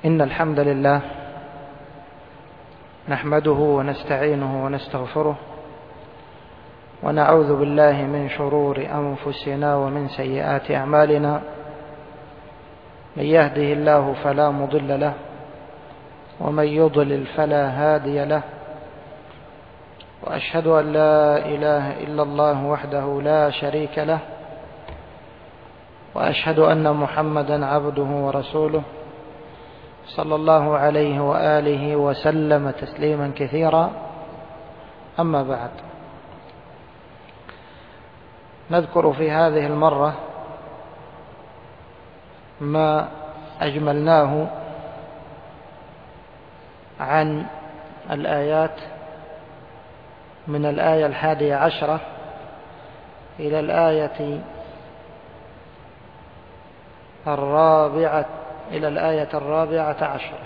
إن الحمد لله نحمده ونستعينه ونستغفره ونعوذ بالله من شرور أنفسنا ومن سيئات أعمالنا. من يهده الله فلا مضل له ومن يضلل فلا هادي له، وأشهد أن لا إله إلا الله وحده لا شريك له، وأشهد أن محمدا عبده ورسوله صلى الله عليه وآله وسلم تسليما كثيرا. أما بعد، نذكر في هذه المرة ما أجملناه عن الآيات من الآية 11 إلى الآية الرابعة عشرة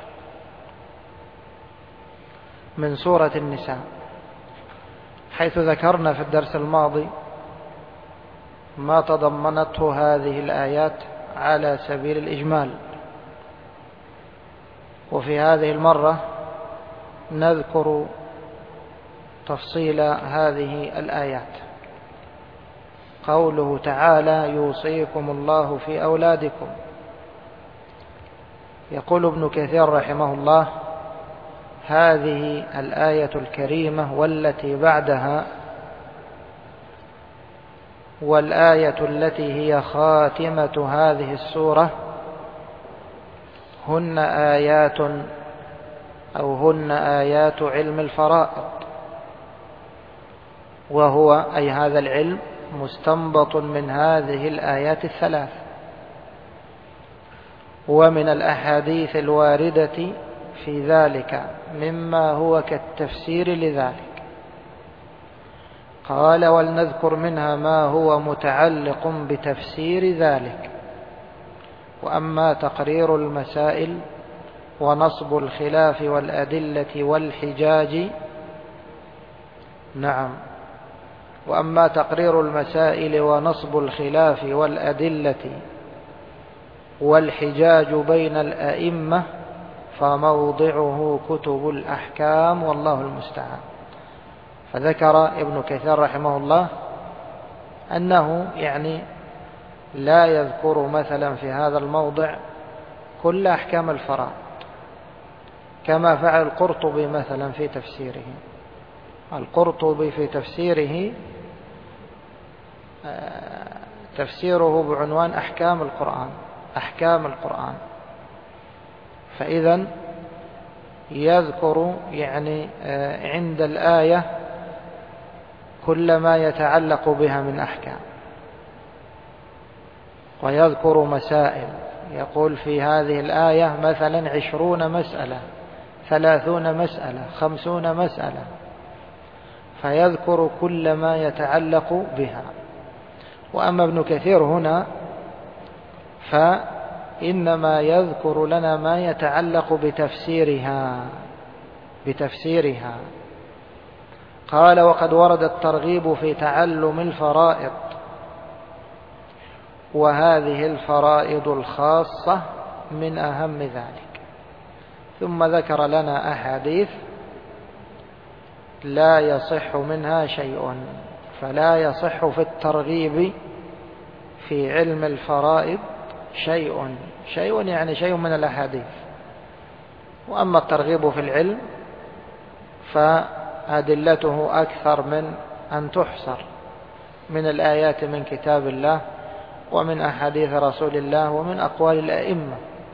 من سورة النساء، حيث ذكرنا في الدرس الماضي ما تضمنته هذه الآيات على سبيل الإجمال. وفي هذه المرة نذكر تفصيل هذه الآيات. قوله تعالى: يوصيكم الله في أولادكم. يقول ابن كثير رحمه الله: هذه الآية الكريمة والتي بعدها والآية التي هي خاتمة هذه السورة هن آيات علم الفرائض، وهو أي هذا العلم مستنبط من هذه الآيات الثلاث ومن الأحاديث الواردة في ذلك مما هو كالتفسير لذلك. قال: ولنذكر منها ما هو متعلق بتفسير ذلك. وأما تقرير المسائل ونصب الخلاف والأدلة والحجاج وأما تقرير المسائل ونصب الخلاف والأدلة والحجاج بين الأئمة فموضعه كتب الأحكام، والله المستعان. فذكر ابن كثير رحمه الله أنه لا يذكر مثلا في هذا الموضع كل أحكام الفرائض كما فعل القرطبي مثلا في تفسيره. القرطبي في تفسيره تفسيره بعنوان أحكام القرآن. فإذا يذكر عند الآية كل ما يتعلق بها من أحكام، ويذكر مسائل. يقول في هذه الآية مثلا 20 مسألة، 30 مسألة، 50 مسألة، فيذكر كل ما يتعلق بها. وأما ابن كثير هنا فإنما يذكر لنا ما يتعلق بتفسيرها. قال: وقد ورد الترغيب في تعلم الفرائض، وهذه الفرائض الخاصة من أهم ذلك. ثم ذكر لنا أحاديث لا يصح منها شيء، فلا يصح في الترغيب في علم الفرائض شيء شيء من الأحاديث. وأما الترغيب في العلم فأدلته أكثر من أن تحصر من الآيات من كتاب الله ومن أحاديث رسول الله ومن أقوال الأئمة.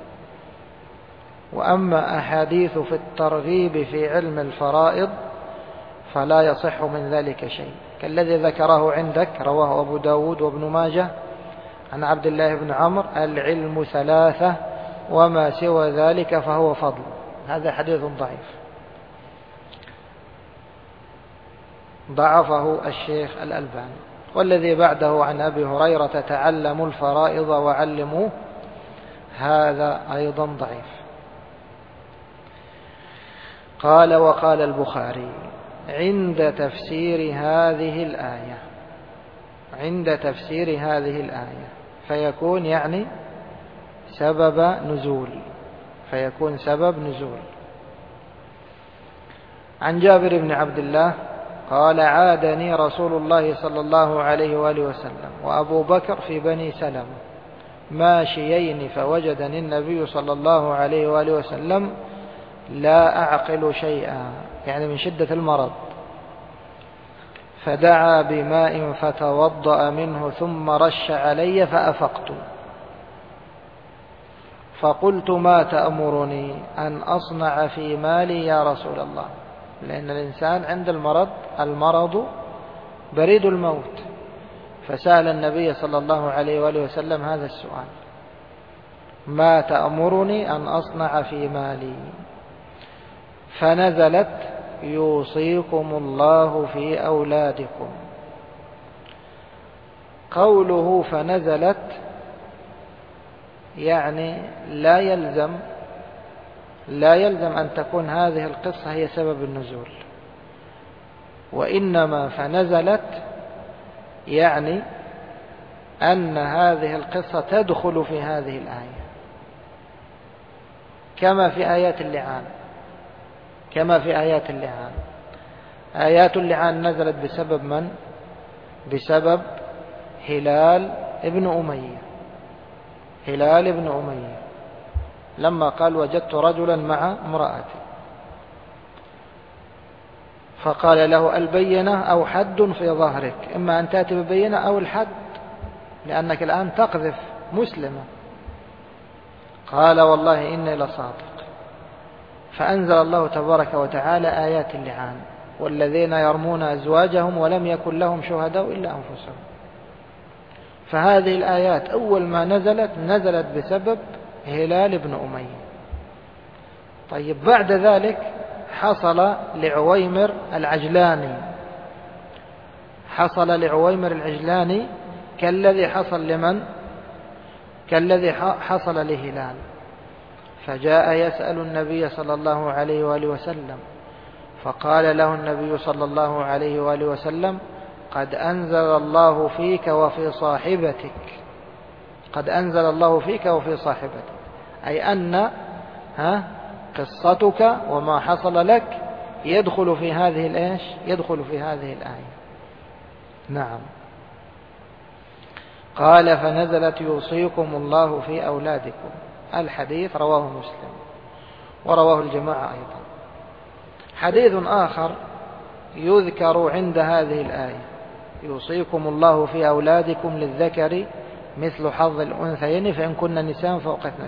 وأما أحاديث في الترغيب في علم الفرائض فلا يصح من ذلك شيء، كالذي ذكره عندك رواه أبو داود وابن ماجه عن عبد الله بن عمرو: العلم 3 وما سوى ذلك فهو فضل. هذا حديث ضعيف، ضعفه الشيخ الألباني. والذي بعده عن أبي هريرة: تعلموا الفرائض وعلموه، هذا أيضا ضعيف. قال: وقال البخاري عند تفسير هذه الآية فيكون سبب نزول، فيكون سبب نزول. عن جابر بن عبد الله قال عادني رسول الله صلى الله عليه وآله وسلم وأبو بكر في بني سلمة ماشيين فوجدني النبي صلى الله عليه وآله وسلم لا أعقل شيئا، يعني من شدة المرض، فدعا بماء فتوضأ منه ثم رش علي فأفقت، فقلت ما تأمرني أن أصنع في مالي يا رسول الله؟ لأن الإنسان عند المرض بريد الموت، فسأل النبي صلى الله عليه وآله وسلم هذا السؤال: ما تأمرني أن أصنع في مالي؟ فنزلت: يوصيكم الله في أولادكم. قوله فنزلت يعني لا يلزم أن تكون هذه القصة هي سبب النزول، وإنما فنزلت يعني أن هذه القصة تدخل في هذه الآية، كما في آيات اللعان. آيات اللعان نزلت بسبب من؟ بسبب هلال ابن أمية لما قال وجدت رجلا مع امرأتي، فقال له البينة أو حد في ظهرك، إما أن تأتي ببينة أو الحد، لأنك الآن تقذف مسلمة. قال والله إني لصادق. فأنزل الله تبارك وتعالى آيات اللعان: والذين يرمون أزواجهم ولم يكن لهم شهداء إلا أنفسهم. فهذه الآيات أول ما نزلت بسبب هلال بن أمية. طيب بعد ذلك حصل لعويمر العجلاني كالذي حصل لمن؟ كالذي حصل لهلال، فجاء يسأل النبي صلى الله عليه وآله وسلم، فقال له النبي صلى الله عليه وآله وسلم: قد أنزل الله فيك وفي صاحبتك. قد أنزل الله فيك وفي صاحبتك، أي أن قصتك وما حصل لك يدخل في هذه الآية. نعم. قال فنزلت: يوصيكم الله في أولادكم. الحديث رواه مسلم ورواه الجماعة أيضا. حديث آخر يذكر عند هذه الآية: يوصيكم الله في أولادكم للذكر مثل حظ الأنثيين فإن كن نساء فوق 2.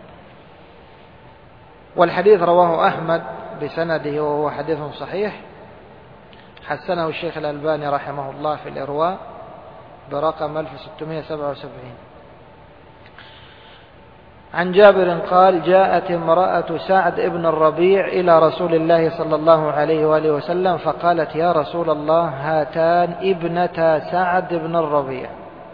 والحديث رواه أحمد بسنده وهو حديث صحيح، حسنه الشيخ الألباني رحمه الله في الإرواء برقم 1677. عن جابر قال: جاءت امرأة سعد ابن الربيع إلى رسول الله صلى الله عليه وآله وسلم فقالت: يا رسول الله، هاتان ابنتا سعد بن الربيع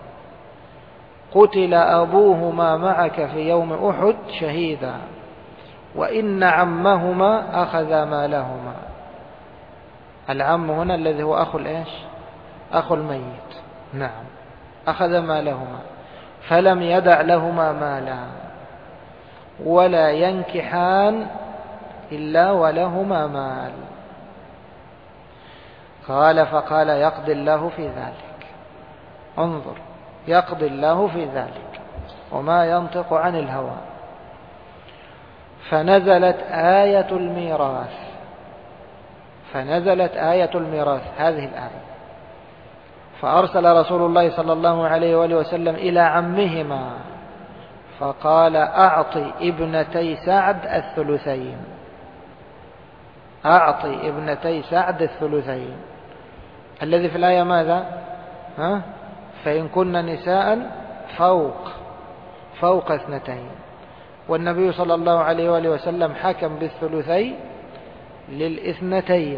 قتل أبوهما معك في يوم أحد شهيدا، وإن عمهما أخذ مالهما. العم هنا الذي هو أخو الميت. نعم. أخذ مالهما فلم يدع لهما مالا ولا ينكحان إلا ولهما مال. قال: فقال: يقضي الله في ذلك. انظر، يقضي الله في ذلك وما ينطق عن الهوى. فنزلت آية الميراث هذه الآية: فأرسل رسول الله صلى الله عليه وآله وسلم إلى عمهما فقال: أعطي ابنتي سعد الثلثين. الذي في الآية ماذا؟ فإن كن نساء فوق 2. والنبي صلى الله عليه وآله وسلم حكم بالثلثي لل2،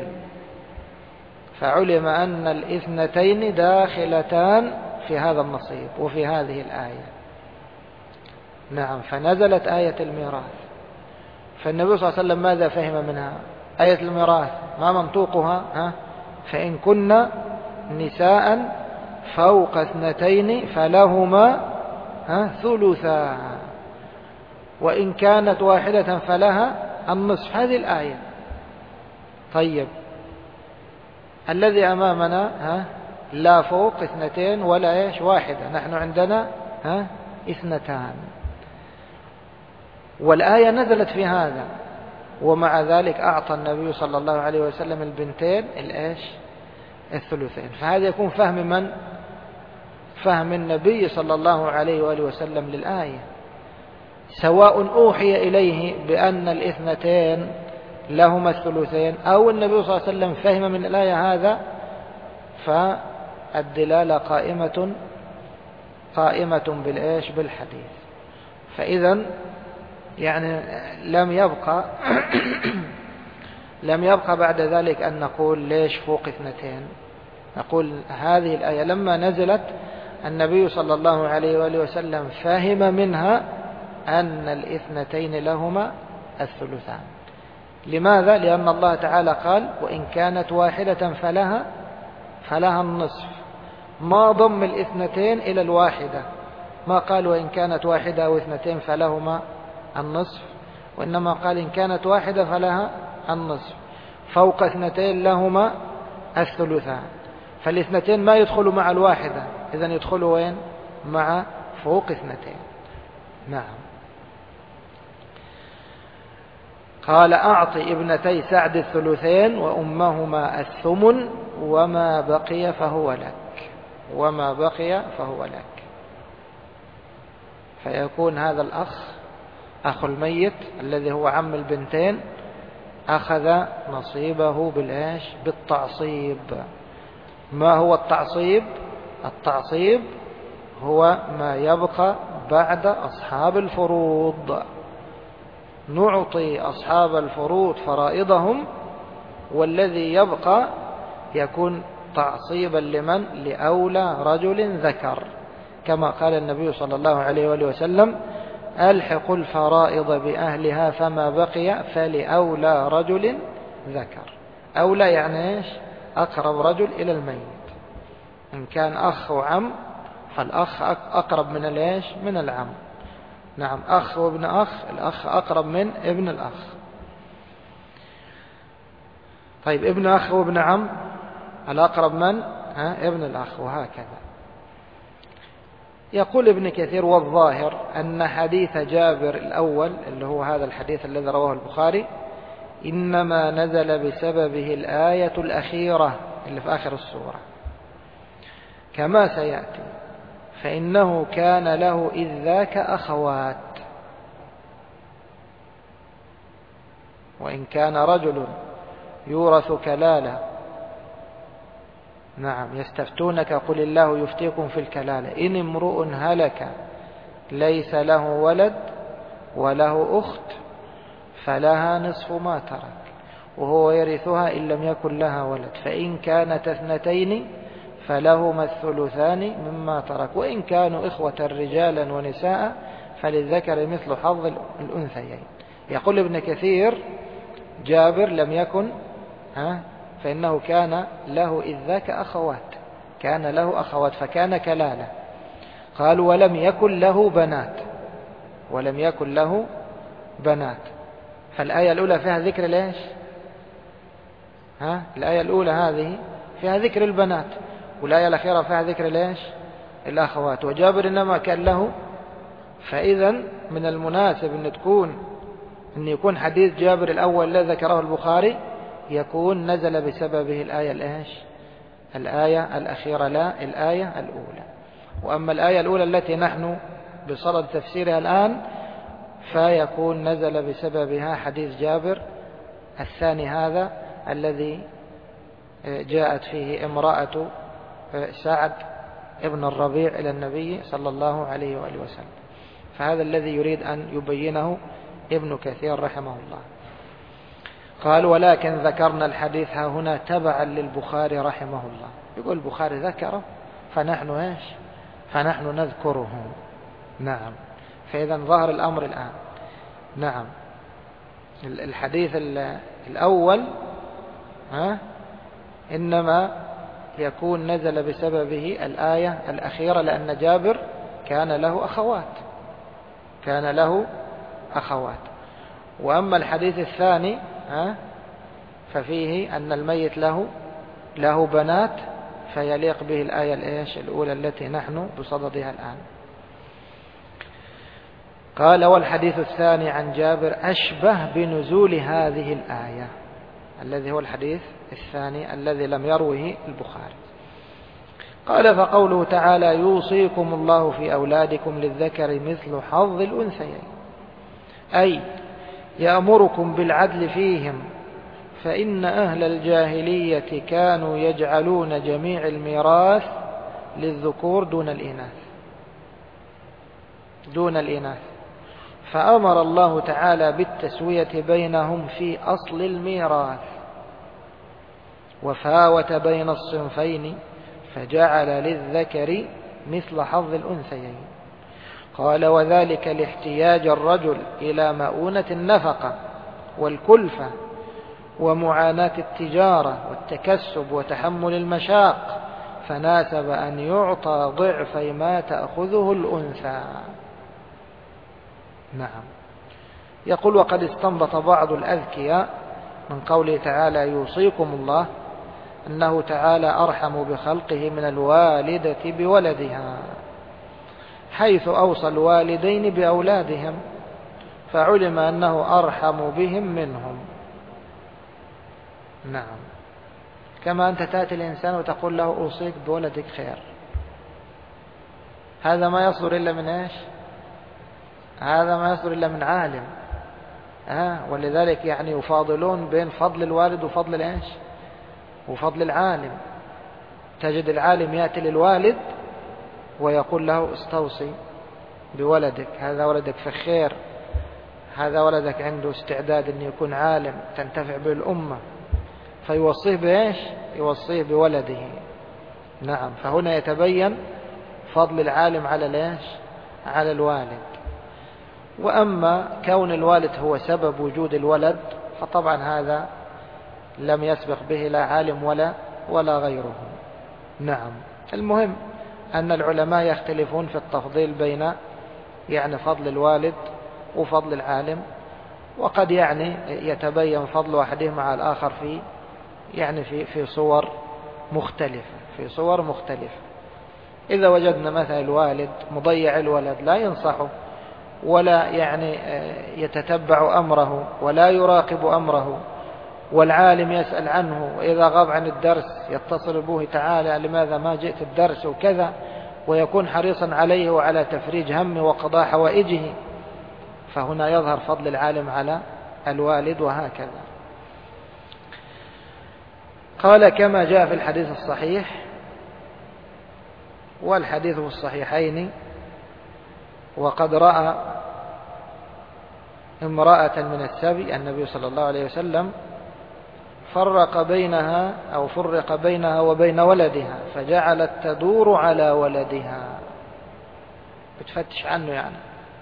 فعلم أن ال2 داخلتان في هذا النصيب وفي هذه الآية. نعم. فنزلت آية الميراث. فالنبي صلى الله عليه وسلم ماذا فهم منها؟ آية الميراث ما منطوقها؟ فإن كن نساء فوق 2 فلهما ثلثا. وإن كانت واحدة فلها النصف، هذه الآية. طيب الذي أمامنا لا فوق 2 ولا واحدة، نحن عندنا 2، والآية نزلت في هذا، ومع ذلك أعطى النبي صلى الله عليه وسلم البنتين الثلثين. فهذا يكون فهم من؟ فهم النبي صلى الله عليه وآله وسلم للآية، سواء أوحي إليه بأن 2 لهما الثلثين أو النبي صلى الله عليه وسلم فهم من الآية هذا، فالدلالة قائمة بالحديث. فإذا يعني لم يبقى بعد ذلك أن نقول ليش فوق 2؟ نقول هذه الآية لما نزلت النبي صلى الله عليه وآله وسلم فهم منها أن 2 لهما الثلثان. لماذا؟ لأن الله تعالى قال وإن كانت واحدة فلها النصف، ما ضم 2 إلى الواحدة، ما قال وإن كانت واحدة أو 2 فلهما النصف، وإنما قال إن كانت واحدة فلها النصف، فوق 2 لهما الثلثان. فال2 ما يدخلوا مع الواحدة، إذن يدخلوا وين؟ مع فوق 2. نعم. قال أعطي ابنتي سعد الثلثين وأمهما الثمن وما بقي فهو لك. فيكون هذا الأخ أخو الميت الذي هو عم البنتين أخذ نصيبه بالتعصيب. ما هو التعصيب؟ التعصيب هو ما يبقى بعد أصحاب الفروض. نعطي أصحاب الفروض فرائضهم، والذي يبقى يكون تعصيبا لمن؟ لأولى رجل ذكر، كما قال النبي صلى الله عليه وآله وسلم ألحقوا الفرائض بأهلها فما بقي فلأولى رجل ذكر. أولى يعني أقرب رجل إلى الميت. إن كان أخ وعم فالأخ أقرب من العم. نعم، أخ وابن أخ، الأخ أقرب من ابن الأخ. طيب ابن أخ وابن عم الأقرب من؟ ابن الأخ، وهكذا. يقول ابن كثير والظاهر أن حديث جابر الأول اللي هو هذا الحديث الذي رواه البخاري إنما نزل بسببه الآية الأخيرة اللي في آخر السورة كما سيأتي، فإنه كان له إذ ذاك أخوات، وإن كان رجل يورث كلالة. نعم، يستفتونك قل الله يفتيكم في الكلالة إن امرؤ هلك ليس له ولد وله أخت فلها نصف ما ترك وهو يرثها إن لم يكن لها ولد، فإن كانت 2 فلهما الثلثان مما ترك، وإن كانوا إخوة رجالا ونساء فللذكر مثل حظ الأنثيين. يقول ابن كثير جابر لم يكن فإنه كان له إذ ذاك أخوات، كان له أخوات فكان كلالة. قال ولم يكن له بنات. فالآية الأولى فيها ذكر ليش؟ الآية الأولى هذه فيها ذكر البنات، والآية الأخيرة فيها ذكر ليش؟ الأخوات. وجابر إنما كان له. فإذا من المناسب أن يكون حديث جابر الأول الذي ذكره البخاري يكون نزل بسببه الآية الأخيرة لا الآية الأولى. وأما الآية الأولى التي نحن بصدد تفسيرها الآن فيكون نزل بسببها حديث جابر الثاني هذا الذي جاءت فيه امرأة سعد ابن الربيع إلى النبي صلى الله عليه وآله وسلم. فهذا الذي يريد أن يبينه ابن كثير رحمه الله. قال ولكن ذكرنا الحديث ها هنا تبعا للبخاري رحمه الله. يقول البخاري ذكره فنحن نذكره. نعم، فإذا ظهر الأمر الآن. نعم، الحديث الأول إنما يكون نزل بسببه الآية الأخيرة، لأن جابر كان له أخوات. وأما الحديث الثاني ففيه أن الميت له بنات، فيليق به الآية الأولى التي نحن بصددها الآن. قال: والحديث الثاني عن جابر أشبه بنزول هذه الآية، الذي هو الحديث الثاني الذي لم يروه البخاري. قال: فقوله تعالى: يوصيكم الله في أولادكم للذكر مثل حظ الأنثيين، أي يأمركم بالعدل فيهم، فإن أهل الجاهلية كانوا يجعلون جميع الميراث للذكور دون الإناث، فأمر الله تعالى بالتسوية بينهم في أصل الميراث، وفاوت بين الصنفين، فجعل للذكر مثل حظ الأنثيين. قال: وذلك لاحتياج الرجل إلى مؤونة النفقة والكلفة ومعاناة التجارة والتكسب وتحمل المشاق، فناسب أن يعطى ضعفي ما تأخذه الأنثى. نعم. يقول: وقد استنبط بعض الأذكياء من قوله تعالى: يوصيكم الله، أنه تعالى أرحم بخلقه من الوالدة بولدها، حيث أوصى الوالدين بأولادهم، فعلم أنه أرحم بهم منهم. نعم. كما أنت تأتي الإنسان وتقول له: أوصيك بولدك خير، هذا ما يصدر إلا من إيش؟ هذا ما يصدر إلا من عالم. ولذلك يعني يفاضلون بين فضل الوالد وفضل الإيش؟ وفضل العالم. تجد العالم يأتي للوالد ويقول له: استوصي بولدك، هذا ولدك في خير، هذا ولدك عنده استعداد أن يكون عالم تنتفع به الأمة، فيوصيه بإيش؟ يوصيه بولده. نعم. فهنا يتبين فضل العالم على الإيش؟ على الوالد. وأما كون الوالد هو سبب وجود الولد، فطبعا هذا لم يسبق به لا عالم ولا غيره. نعم. المهم أن العلماء يختلفون في التفضيل بين يعني فضل الوالد وفضل العالم، وقد يعني يتبين فضل أحدهما على الآخر في صور مختلفة. إذا وجدنا مثلا الوالد مضيع الولد لا ينصحه ولا يعني يتتبع أمره ولا يراقب أمره، والعالم يسأل عنه، وإذا غاب عن الدرس يتصل به: تعالى لماذا ما جئت الدرس وكذا، ويكون حريصا عليه وعلى تفريج همه وقضاء حوائجه، فهنا يظهر فضل العالم على الوالد، وهكذا. قال: كما جاء في الحديث الصحيح، والحديث في الصحيحين: وقد رأى امرأة من السبي النبي صلى الله عليه وسلم فرق بينها وبين ولدها، فجعلت تدور على ولدها، بتفتش عنه يعني.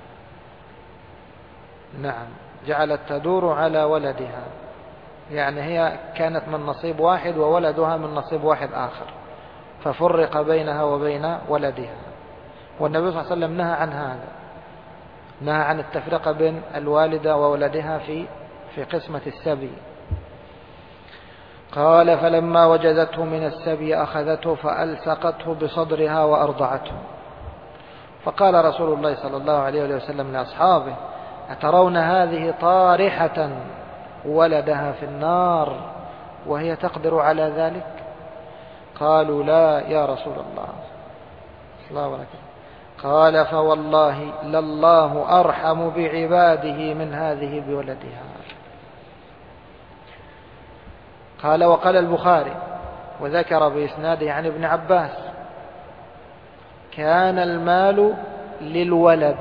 نعم. جعلت تدور على ولدها، يعني هي كانت من نصيب واحد وولدها من نصيب واحد آخر، ففرق بينها وبين ولدها. والنبي صلى الله عليه وسلم نهى عن هذا، نهى عن التفرقة بين الوالدة وولدها في قسمة السبي. قال: فلما وجدته من السبي أخذته فألصقته بصدرها وأرضعته. فقال رسول الله صلى الله عليه وسلم لأصحابه: أترون هذه طارحة ولدها في النار وهي تقدر على ذلك؟ قالوا: لا يا رسول الله. الله وبركاته. قال: فوالله لله أرحم بعباده من هذه بولدها. قال: وقال البخاري وذكر بإسناده عن ابن عباس: كان المال للولد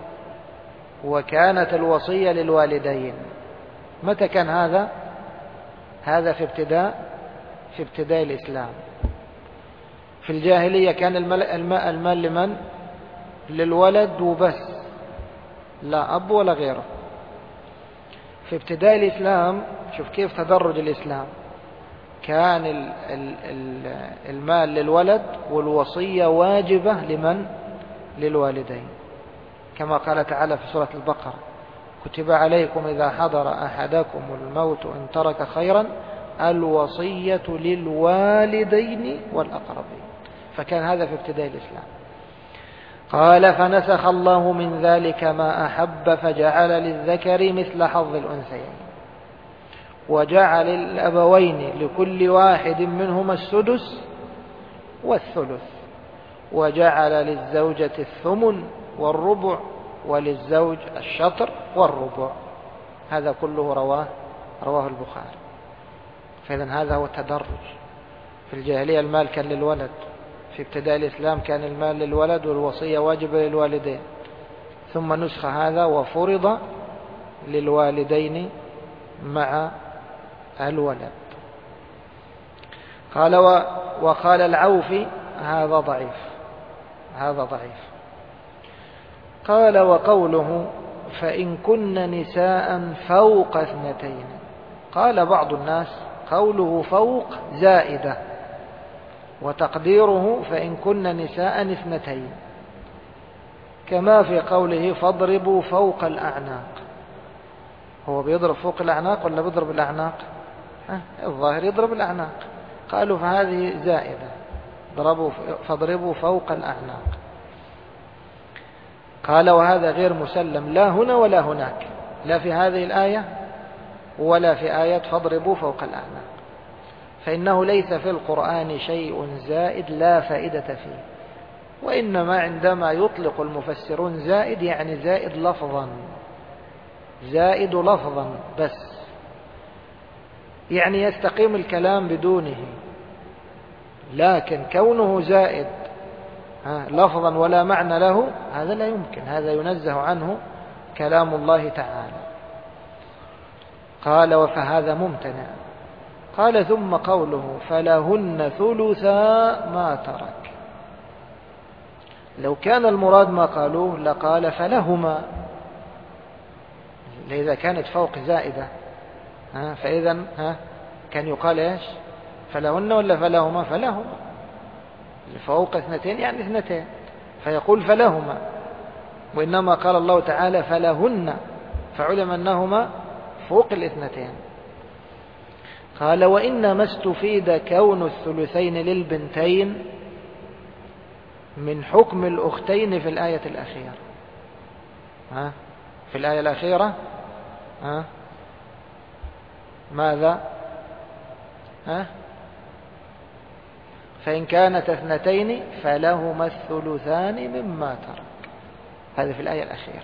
وكانت الوصية للوالدين. متى كان هذا؟ هذا في ابتداء الإسلام. في الجاهلية كان المال لمن؟ للولد وبس، لا أب ولا غيره. في ابتداء الإسلام شوف كيف تدرج الإسلام، كان المال للولد والوصية واجبة لمن؟ للوالدين، كما قال تعالى في سورة البقرة: كتب عليكم إذا حضر أحدكم الموت إن ترك خيرا الوصية للوالدين والأقربين. فكان هذا في ابتداء الإسلام. قال فنسخ الله من ذلك ما أحب فجعل للذكر مثل حظ الأنثيين، وجعل الأبوين لكل واحد منهما السدس والثلث، وجعل للزوجة الثمن والربع، وللزوج الشطر والربع. هذا كله رواه البخاري. فإذن هذا هو التدرج. في الجاهلية المال كان للولد، في ابتداء الإسلام كان المال للولد والوصية واجبة للوالدين، ثم نسخ هذا وفرض للوالدين مع الولد. قال وقال العوفي هذا ضعيف. قال وقوله فإن كن نساء فوق 2، قال بعض الناس قوله فوق زائدة، وتقديره فإن كن نساء 2، كما في قوله فاضربوا فوق الأعناق. هو بيضرب فوق الأعناق ولا بيضرب الأعناق؟ الظاهر يضرب الأعناق. قالوا فهذه زائدة، فاضربوا فوق الأعناق. قال وهذا غير مسلم لا هنا ولا هناك، لا في هذه الآية ولا في آية فاضربوا فوق الأعناق، فإنه ليس في القرآن شيء زائد لا فائدة فيه، وإنما عندما يطلق المفسرون زائد يعني زائد لفظا بس، يعني يستقيم الكلام بدونه. لكن كونه زائد لفظا ولا معنى له هذا لا يمكن، هذا ينزه عنه كلام الله تعالى. قال وفهذا ممتنع. قال ثم قوله فلهن ثلثا ما ترك، لو كان المراد ما قالوه لقال فلهما، إذا كانت فوق زائدة فإذا كان يقال إيش؟ فلهن ولا فلهما؟ فلهما، فوق 2 يعني 2، فيقول فلهما، وإنما قال الله تعالى فلهن، فعلم أنهما فوق 2. قال وإنما استفيد كون الثلثين للبنتين من حكم الأختين في الآية الأخيرة. في الآية الأخيرة ماذا؟ فإن كانت 2 فلهما الثلثان مما ترك، هذا في الآية الأخيرة.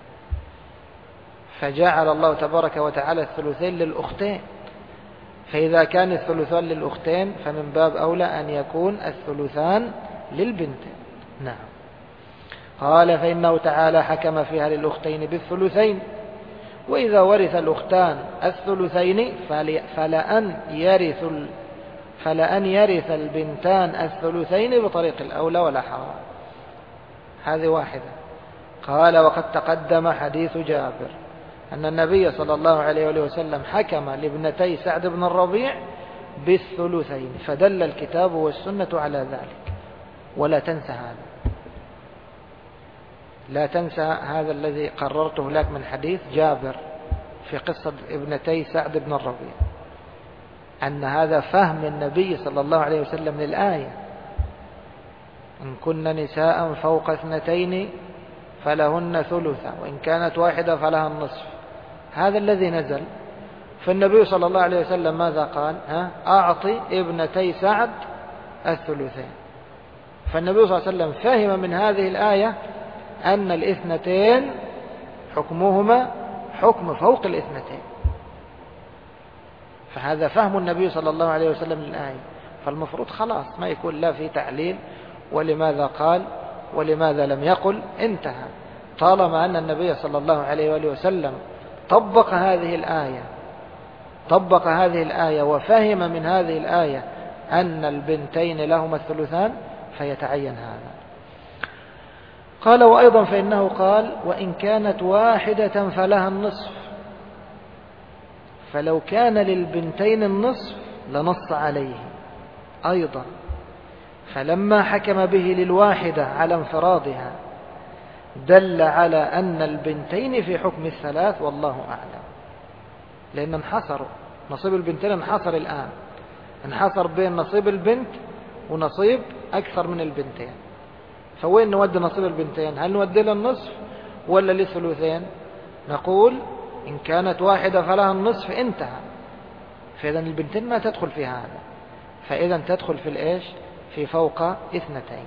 فجعل الله تبارك وتعالى الثلثين للأختين، فإذا كان الثلثان للأختين فمن باب أولى أن يكون الثلثان للبنتين. نعم. قال فإنه تعالى حكم فيها للأختين بالثلثين، وإذا ورث الأختان الثلثين فلأن يرث البنتان الثلثين بطريق الأولى ولا حرام. هذه واحدة. قال وقد تقدم حديث جابر أن النبي صلى الله عليه وسلم حكم لابنتي سعد بن الربيع بالثلثين، فدل الكتاب والسنة على ذلك. ولا تنسى هذا، لا تنسى هذا الذي قررته لك من حديث جابر في قصة ابنتي سعد بن الربيع، أن هذا فهم النبي صلى الله عليه وسلم للآية: إن كن نساء فوق 2 فلهن ثلثا، وإن كانت واحدة فلها النصف. هذا الذي نزل. فالنبي صلى الله عليه وسلم ماذا قال؟ أعطي ابنتي سعد الثلثين. فالنبي صلى الله عليه وسلم فهم من هذه الآية أن 2 حكمهما حكم فوق 2. فهذا فهم النبي صلى الله عليه وسلم للآية. فالمفروض خلاص ما يكون لا في تعليل ولماذا قال ولماذا لم يقل، انتهى. طالما أن النبي صلى الله عليه وسلم طبق هذه الآية وفهم من هذه الآية أن البنتين لهما الثلثان فيتعين هذا. قال وأيضا فإنه قال وإن كانت واحدة فلها النصف، فلو كان للبنتين النصف لنص عليه أيضا، فلما حكم به للواحدة على انفرادها دل على أن البنتين في حكم الثلاث والله أعلم، لأن انحصروا، نصيب البنتين انحصر الآن، انحصر بين نصيب البنت ونصيب أكثر من البنتين. فوين نودي نصيب البنتين؟ هل نودي للنصف ولا للثلثين؟ نقول إن كانت واحدة فلها النصف انتهى، فإذا البنتين ما تدخل في هذا، فإذا تدخل في الإيش؟ في فوق اثنتين.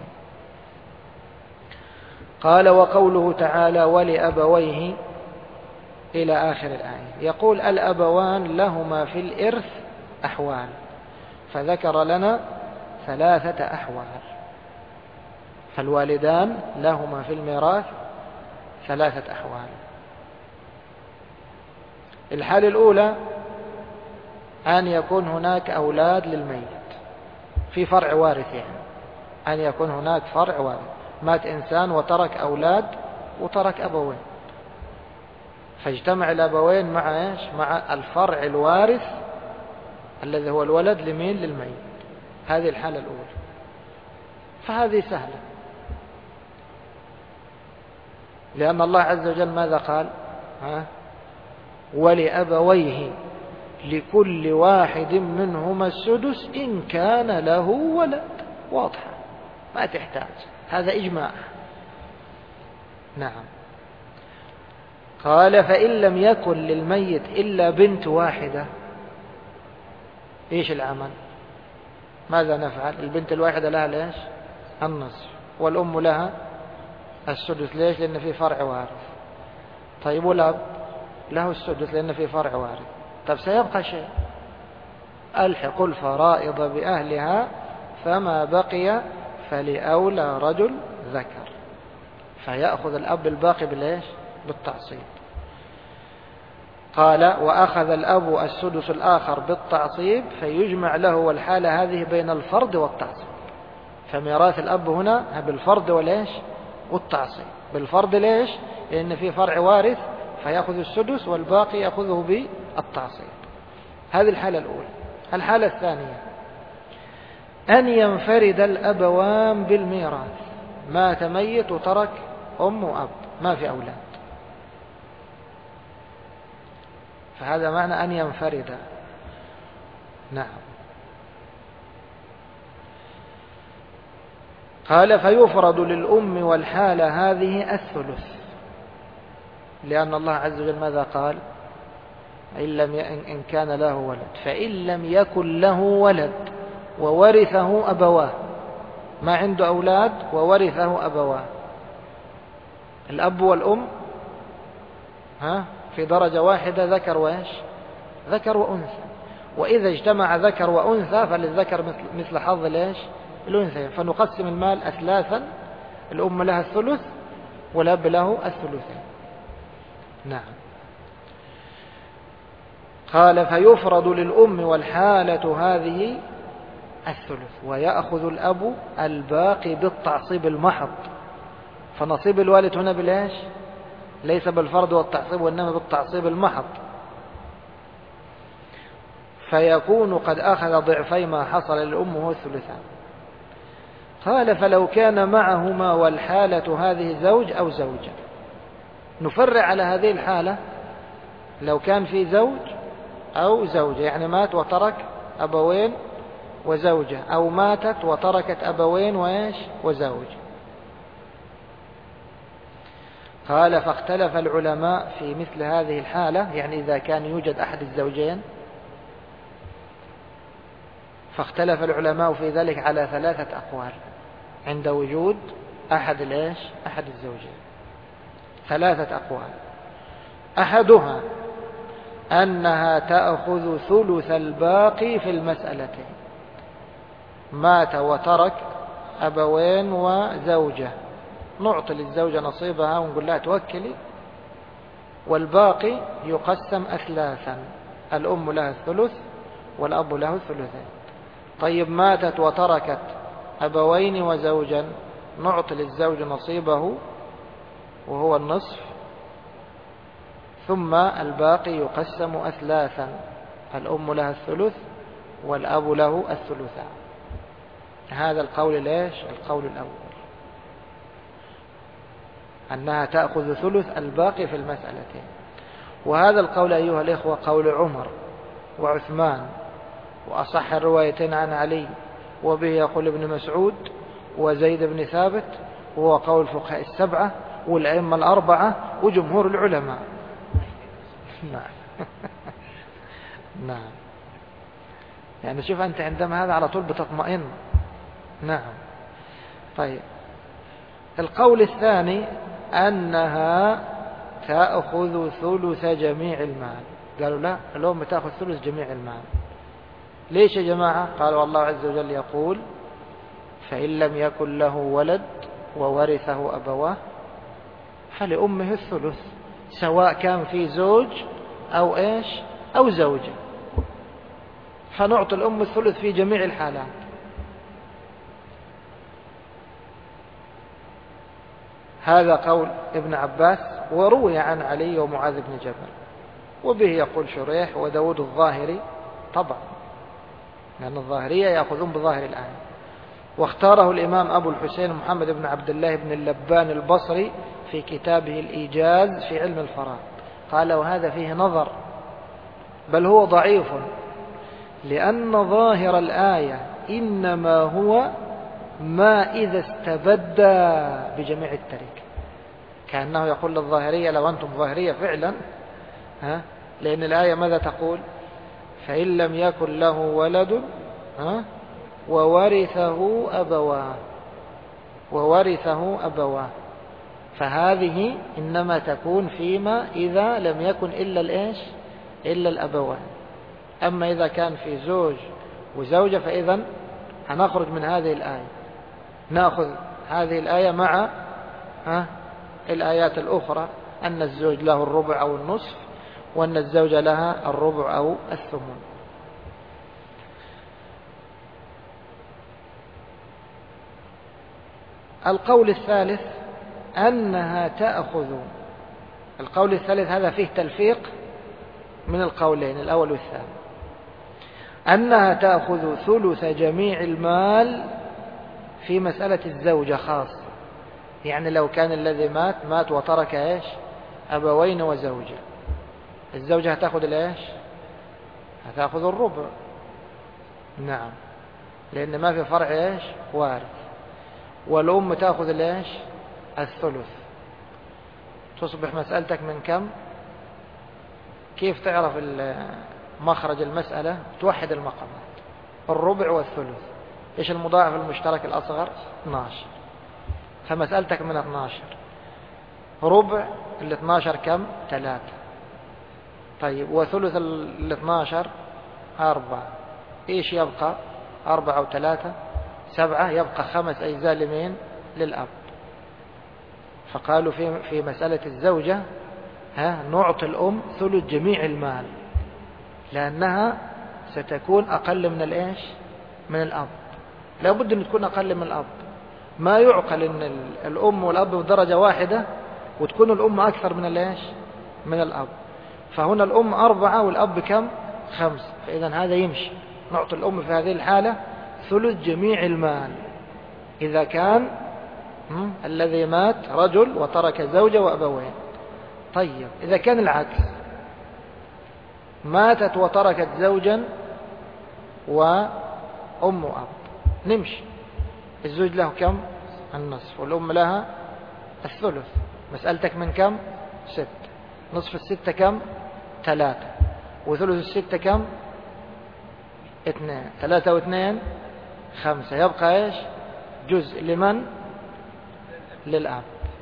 قال وقوله تعالى ولأبويه إلى آخر الآية، يقول الأبوان لهما في الإرث أحوال، فذكر لنا 3 أحوال. فالوالدان لهما في الميراث 3 أحوال. الحالة الأولى أن يكون هناك أولاد للميت في فرع وارث، يعني أن يكون هناك فرع وارث، مات إنسان وترك أولاد وترك أبوين، فاجتمع الأبوين مع إيش؟ مع الفرع الوارث الذي هو الولد لمين؟ للميت. هذه الحالة الأولى، فهذه سهلة، لأن الله عز وجل ماذا قال؟ ولأبويه لكل واحد منهما السدس إن كان له ولد. واضحة، ما تحتاج، هذا إجماع. نعم. قال فإن لم يكن للميت إلا بنت واحدة، إيش العمل؟ ماذا نفعل؟ البنت الواحدة لها ليش؟ النصف، والأم لها السدس. ليش؟ لأن في فرع وارث. طيب والأب له السدس لأن في فرع وارث. طب سيبقى شيء، ألحق الفرائض بأهلها فما بقي فلأولى رجل ذكر، فيأخذ الأب الباقي بالإيش؟ بالتعصيب. قال وأخذ الأب السدس الآخر بالتعصيب فيجمع له، والحالة هذه بين الفرض والتعصيب. فميراث الأب هنا بالفرض والإيش؟ والتعصيب. بالفرض ليش؟ لأن في فرع وارث فيأخذ السدس والباقي يأخذه بالتعصيب. هذه الحالة الأولى. الحالة الثانية أن ينفرد الأبوان بالميراث، مات ميت وترك أم وأب، ما في أولاد، فهذا معنى أن ينفرد. نعم. قال فيفرض للأم والحالة هذه الثلث، لأن الله عز وجل ماذا قال؟ إن كان له ولد، فإن لم يكن له ولد وورثه أبواه، ما عنده أولاد وورثه أبواه، الأب والأم في درجة واحدة، ذكر وإيش؟ ذكر وأنثى. وإذا اجتمع ذكر وأنثى فللذكر مثل حظ الإيش؟ الأنثى. فنقسم المال أثلاثا، الأم لها الثلث والأب له الثلثين. نعم. قال فيفرض للأم والحالة هذه الثلث ويأخذ الأب الباقي بالتعصيب المحض. فنصيب الوالد هنا بالإيش؟ ليس بالفرض والتعصيب وإنما بالتعصيب المحض، فيكون قد أخذ ضعفي ما حصل للأم وهو الثلثان. قال فلو كان معهما والحالة هذه زوج أو زوجة، نفرع على هذه الحالة لو كان في زوج أو زوجة، يعني مات وترك أبوين وزوجة، أو ماتت وتركت أبوين وإيش؟ وزوج. قال فاختلف العلماء في مثل هذه الحالة، يعني إذا كان يوجد أحد الزوجين، فاختلف العلماء في ذلك على 3 أقوال عند وجود أحد الإيش؟ أحد الزوجين. 3 أقوال. أحدها أنها تأخذ ثلث الباقي في المسألتين، مات وترك أبوين وزوجة، نعطي للزوجة نصيبها ونقول لها توكلي، والباقي يقسم أثلاثا، الأم لها الثلث والأب له الثلثين. طيب ماتت وتركت أبوين وزوجا، نعطي للزوج نصيبه وهو النصف، ثم الباقي يقسم أثلاثا، الأم لها الثلث والأب له الثلثان. هذا القول ليش؟ القول الأول. أنها تأخذ ثلث الباقي في المسألتين. وهذا القول أيها الإخوة قول عمر وعثمان، وأصح الروايتين عن علي، وبه يقول ابن مسعود وزيد بن ثابت، وهو قول الفقهاء السبعة والأئمة الأربعة وجمهور العلماء. نعم. نعم. يعني شوف أنت عندما هذا على طول بتطمئن. نعم. طيب، القول الثاني أنها تأخذ ثلث جميع المال. قالوا لا، الأم تأخذ ثلث جميع المال. ليش يا جماعة؟ قالوا الله عز وجل يقول فإن لم يكن له ولد وورثه أبواه فلأمه الثلث، سواء كان في زوج أو إيش أو زوجة، فنعطي الأم الثلث في جميع الحالات. هذا قول ابن عباس، وروي عن علي ومعاذ بن جبل، وبه يقول شريح وداود الظاهري طبعا، لأن الظاهرية يأخذون بظاهر الآية. واختاره الإمام أبو الحسين محمد بن عبد الله بن اللبان البصري في كتابه الإيجاز في علم الفرائض، قال وهذا فيه نظر، بل هو ضعيف، لأن ظاهر الآية إنما هو ما إذا استبد بجميع التركة. كأنه يقول للظاهرية لو أنتم ظاهرية فعلا، لأن الآية ماذا تقول؟ فإن لم يكن له ولد وورثه أبواه، فهذه إنما تكون فيما إذا لم يكن إلا الأبوان. أما إذا كان في زوج وزوجة فإذا هنخرج من هذه الآية، نأخذ هذه الآية مع الآيات الأخرى، أن الزوج له الربع أو النصف، وأن الزوجة لها الربع أو الثمن. القول الثالث أنها تأخذ، القول الثالث هذا فيه تلفيق من القولين الأول والثاني، أنها تأخذ ثلث جميع المال في مسألة الزوجة خاصة. يعني لو كان الذي مات وترك أبوين وزوجة، الزوجة هتأخذ هتأخذ الربع. نعم، لأن ما في فرع وارث. والأم تأخذ الثلث. تصبح مسألتك من كم؟ كيف تعرف مخرج المسألة؟ توحد المقامات، الربع والثلث. إيش المضاعف المشترك الأصغر؟ 12. فمسألتك من 12. ربع 12 كم؟ 3. طيب، وثلث 12 4. إيش يبقى؟ 4 و3 7، يبقى 5 أجزاء لمين؟ للأب. فقالوا في مسألة الزوجة نعطي الأم ثلث جميع المال، لأنها ستكون أقل من الأب. لا بد أن تكون أقل من الأب. ما يعقل أن الأم والأب بدرجة واحدة وتكون الأم أكثر من الأب. فهنا الأم 4 والأب كم؟ 5. فإذا هذا يمشي، نعطي الأم في هذه الحالة ثلث جميع المال إذا كان الذي مات رجل وترك زوجة وأبوين. طيب، إذا كان العكس، ماتت وتركت زوجا وأم وأب، نمشي. الزوج له كم؟ النصف، والأم لها الثلث. مسألتك من كم؟ 6. نصف 6 كم؟ 3. وثلث 6 كم؟ 2. 3 و2 5. يبقى جزء لمن؟ للأب.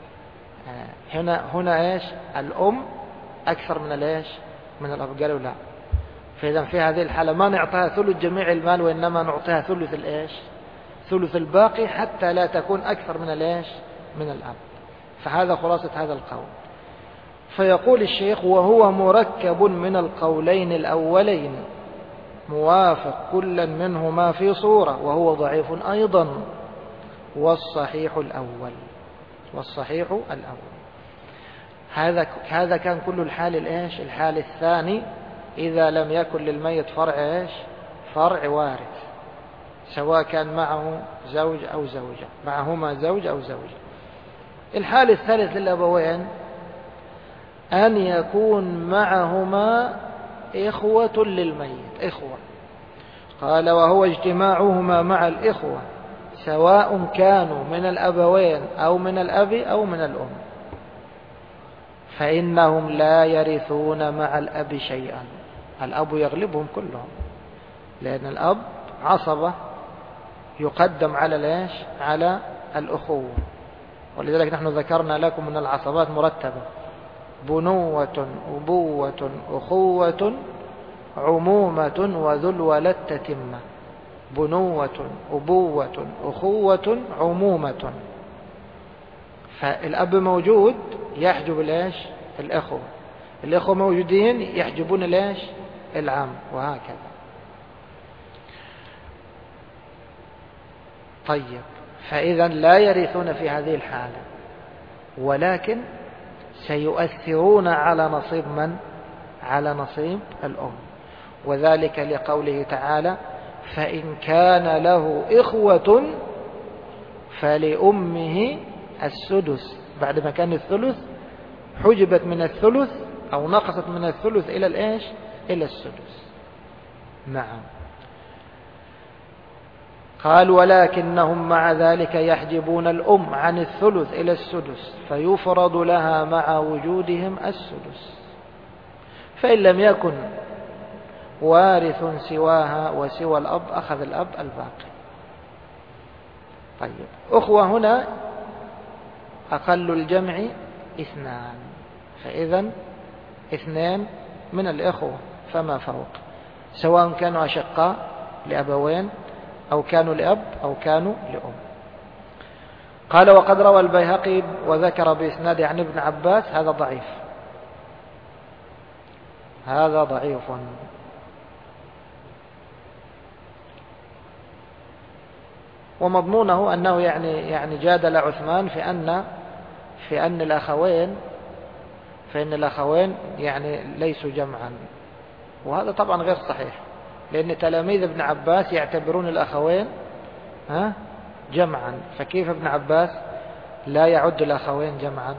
هنا الأم أكثر من الأب. قالوا لا، فإذا في هذه الحالة ما نعطيها ثلث جميع المال، وإنما نعطيها ثلث الباقي، حتى لا تكون أكثر من الأب. فهذا خلاصة هذا القول. فيقول الشيخ وهو مركب من القولين الأولين، موافق كلا منهما في صورة، وهو ضعيف أيضا، والصحيح الأول. هذا كان كل الحال الثاني إذا لم يكن للميت فرع وارث، سواء كان معه زوج أو زوجة، معهما زوج أو زوجة. الحال الثالث للأبوين أن يكون معهما إخوة للميت، إخوة. قال وهو اجتماعهما مع الإخوة سواء كانوا من الأبوين أو من الأب أو من الأم، فإنهم لا يرثون مع الأب شيئا. الأب يغلبهم كلهم، لأن الأب عصبة يقدم على على الأخوة. ولذلك نحن ذكرنا لكم من العصبات مرتبة: بنوة، أبوة، أخوة، عمومة، وذو الولد تتمة. بنوة، أبوة، أخوة، عمومة. فالأب موجود يحجب الأخوة، الأخوة موجودين يحجبون العم، وهكذا. طيب، فإذا لا يرثون في هذه الحالة، ولكن سيؤثرون على نصيب من؟ على نصيب الأم. وذلك لقوله تعالى: فإن كان له إخوة فلأمه السدس. بعد ما كان الثلث حجبت من الثلث أو نقصت من الثلث إلى إلى السدس. نعم. قال: ولكنهم مع ذلك يحجبون الأم عن الثلث إلى السدس، فيفرض لها مع وجودهم السدس، فإن لم يكن وارث سواها وسوى الأب أخذ الأب الباقي. طيب، أخوة هنا أقل الجمع 2، فإذا 2 من الإخوة فما فوق، سواء كانوا أشقاء لأبوين أو كانوا لأب أو كانوا لأم. قال: وقد روى البيهقي وذكر بإسناد عن ابن عباس. هذا ضعيف، هذا ضعيف. ومضمونه أنه يعني جادل عثمان في أن الأخوين يعني ليسوا جمعا، وهذا طبعا غير صحيح، لأن تلاميذ ابن عباس يعتبرون الأخوين جمعا، فكيف ابن عباس لا يعد الأخوين جمعا؟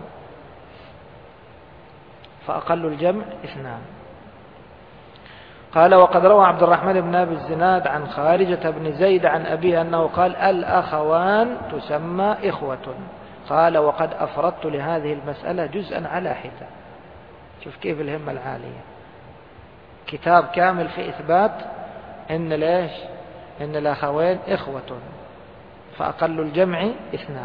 فأقل الجمع 2. قال: وقد روى عبد الرحمن بن أبي الزناد عن خارجة بن زيد عن أبيه أنه قال: الأخوان تسمى إخوة. قال: وقد أفردت لهذه المسألة جزءا على حدة. شوف كيف الهمة العالية، كتاب كامل في إثبات إن الأخوين إخوة، فأقل الجمع 2.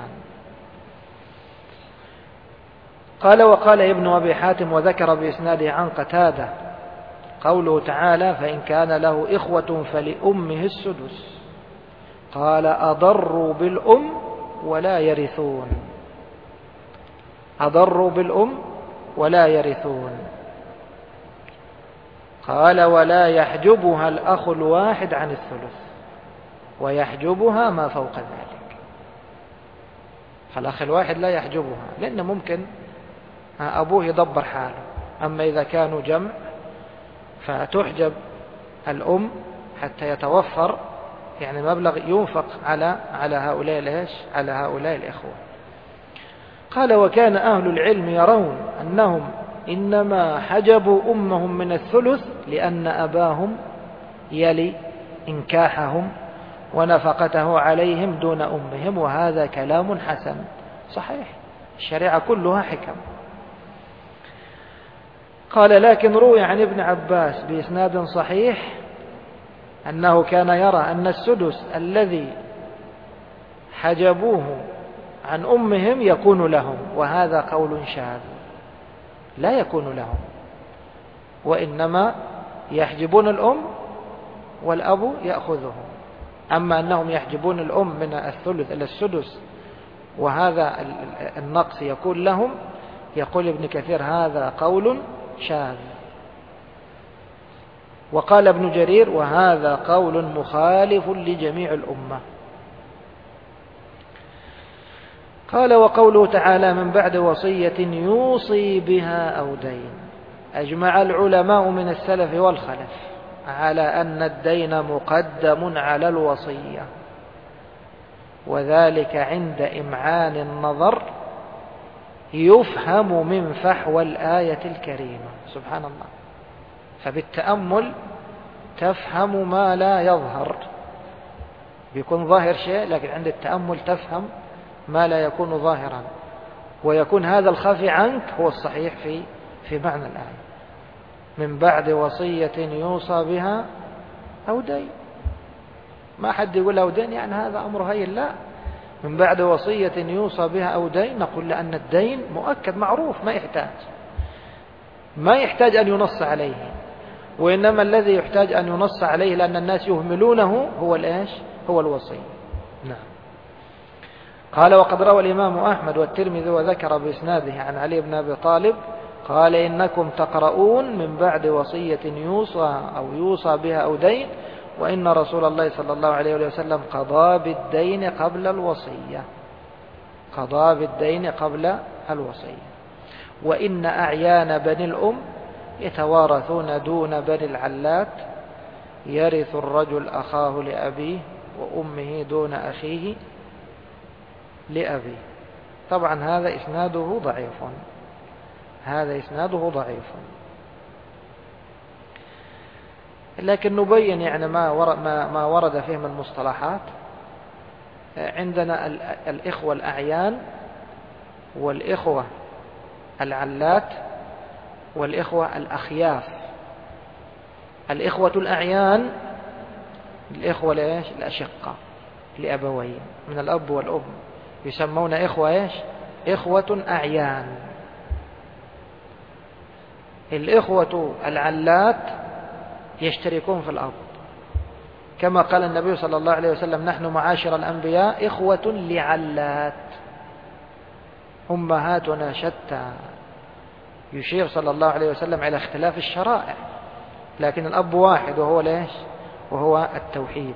قال: وقال ابن أبي حاتم وذكر بإسناده عن قتادة قوله تعالى: فإن كان له إخوة فلأمه السدس. قال: أضروا بالأم ولا يرثون. أضروا بالأم ولا يرثون. قال: ولا يحجبها الأخ الواحد عن الثلث، ويحجبها ما فوق ذلك. فالأخ الواحد لا يحجبها، لأنه ممكن أبوه يدبر حاله. أما إذا كانوا جمع فتحجب الأم حتى يتوفر يعني مبلغ ينفق على هؤلاء الإخوة. قال: وكان أهل العلم يرون أنهم إنما حجبوا أمهم من الثلث لأن أباهم يلي إنكاحهم ونفقته عليهم دون أمهم، وهذا كلام حسن صحيح، الشريعة كلها حكم. قال: لكن روي عن ابن عباس بإسناد صحيح أنه كان يرى أن السدس الذي حجبوه عن أمهم يكون لهم، وهذا قول شاذ، لا يكون لهم، وإنما يحجبون الأم والأب يأخذه. أما أنهم يحجبون الأم من الثلث إلى السدس وهذا النقص يكون لهم، يقول ابن كثير هذا قول شاذ. وقال ابن جرير: وهذا قول مخالف لجميع الأمة. قال: وقوله تعالى: من بعد وصية يوصي بها أو دين. أجمع العلماء من السلف والخلف على أن الدين مقدم على الوصية، وذلك عند إمعان النظر يفهم من فحوى الآية الكريمة. سبحان الله. فبالتأمل تفهم ما لا يظهر، بيكون ظاهر شيء، لكن عند التأمل تفهم ما لا يكون ظاهرا، ويكون هذا الخفي عنك هو الصحيح في معنى الآية. من بعد وصية يوصى بها أو دين. ما حد يقول أو دين يعني هذا أمر هين، لا. من بعد وصية يوصى بها أو دين، نقول لأن الدين مؤكد معروف، ما يحتاج أن ينص عليه، وإنما الذي يحتاج أن ينص عليه لأن الناس يهملونه هو الوصي. نعم. قال وقد روى الإمام أحمد والترمذي وذكر بإسناده عن علي بن أبي طالب قال إنكم تقرؤون من بعد وصية يوصى بها أو دين، وإن رسول الله صلى الله عليه وسلم قضى بالدين قبل الوصية. وإن أعيان بني الأم يتوارثون دون بني العلات، يرث الرجل أخاه لأبيه وأمه دون أخيه لأبيه. طبعا هذا إسناده ضعيف، لكن نبين يعني ما ورد فيه من مصطلحات. عندنا الإخوة الأعيان، والإخوة العلات، والإخوة الأخياف. الإخوة الأعيان الإخوة الأشقة لأبوين من الأب والأم، يسمون إخوة أعيان. الإخوة العلات يشتركون في الأرض، كما قال النبي صلى الله عليه وسلم نحن معاشر الأنبياء إخوة لعلات أمهاتنا شتى، يشير صلى الله عليه وسلم على اختلاف الشرائع، لكن الأب واحد وهو التوحيد.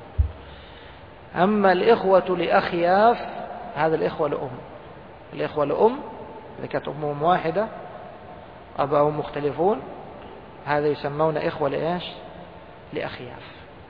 أما الإخوة لأخياف هذا الإخوة لأم إذا كانت أمهم واحدة أباهم مختلفون، هذا يسمون إخوة لأخياف.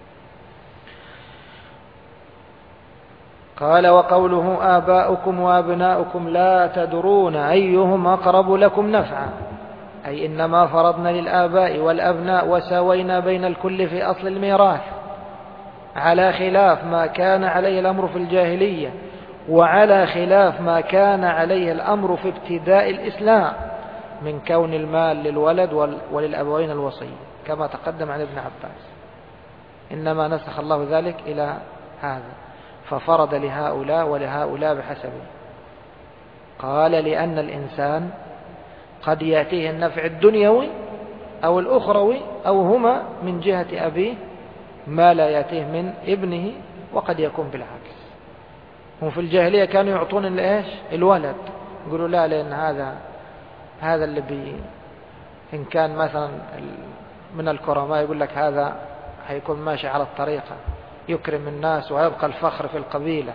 قال وقوله آباؤكم وأبناؤكم لا تدرون أيهم أقرب لكم نفعا، أي إنما فرضنا للآباء والأبناء وساوينا بين الكل في أصل الميراث، على خلاف ما كان عليه الأمر في الجاهلية، وعلى خلاف ما كان عليه الأمر في ابتداء الإسلام من كون المال للولد وللأبوين الوصي، كما تقدم عن ابن عباس. إنما نسخ الله ذلك إلى هذا، ففرض لهؤلاء ولهؤلاء بحسبه. قال لأن الإنسان قد يأتيه النفع الدنيوي أو الأخروي أو هما من جهة أبيه ما لا يأتيه من ابنه، وقد يكون بالعكس. هم في الجاهلية كانوا يعطون الولد، يقولوا لا، لأن هذا اللي إن كان مثلا من الكرماء يقول لك هذا هيكون ماشي على الطريقة، يكرم الناس ويبقى الفخر في القبيلة،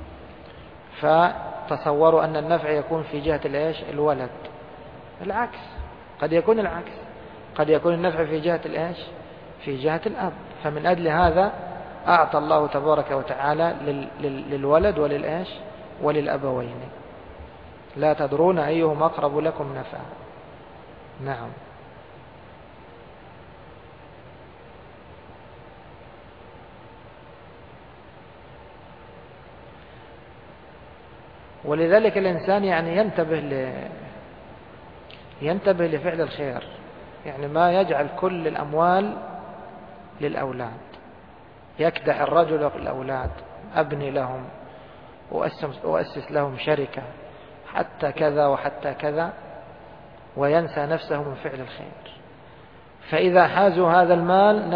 فتصوروا أن النفع يكون في جهة الولد. العكس، قد يكون العكس، قد يكون النفع في جهة في جهة الأب. فمن أجل هذا أعطى الله تبارك وتعالى للولد وللأبوين. لا تدرون أيهم أقرب لكم نفعا. نعم. ولذلك الإنسان يعني ينتبه لفعل الخير، يعني ما يجعل كل الأموال للأولاد. يكدح الرجل الأولاد، أبني لهم وأسس لهم شركة حتى كذا وحتى كذا، وينسى نفسه من فعل الخير. فإذا حازوا هذا المال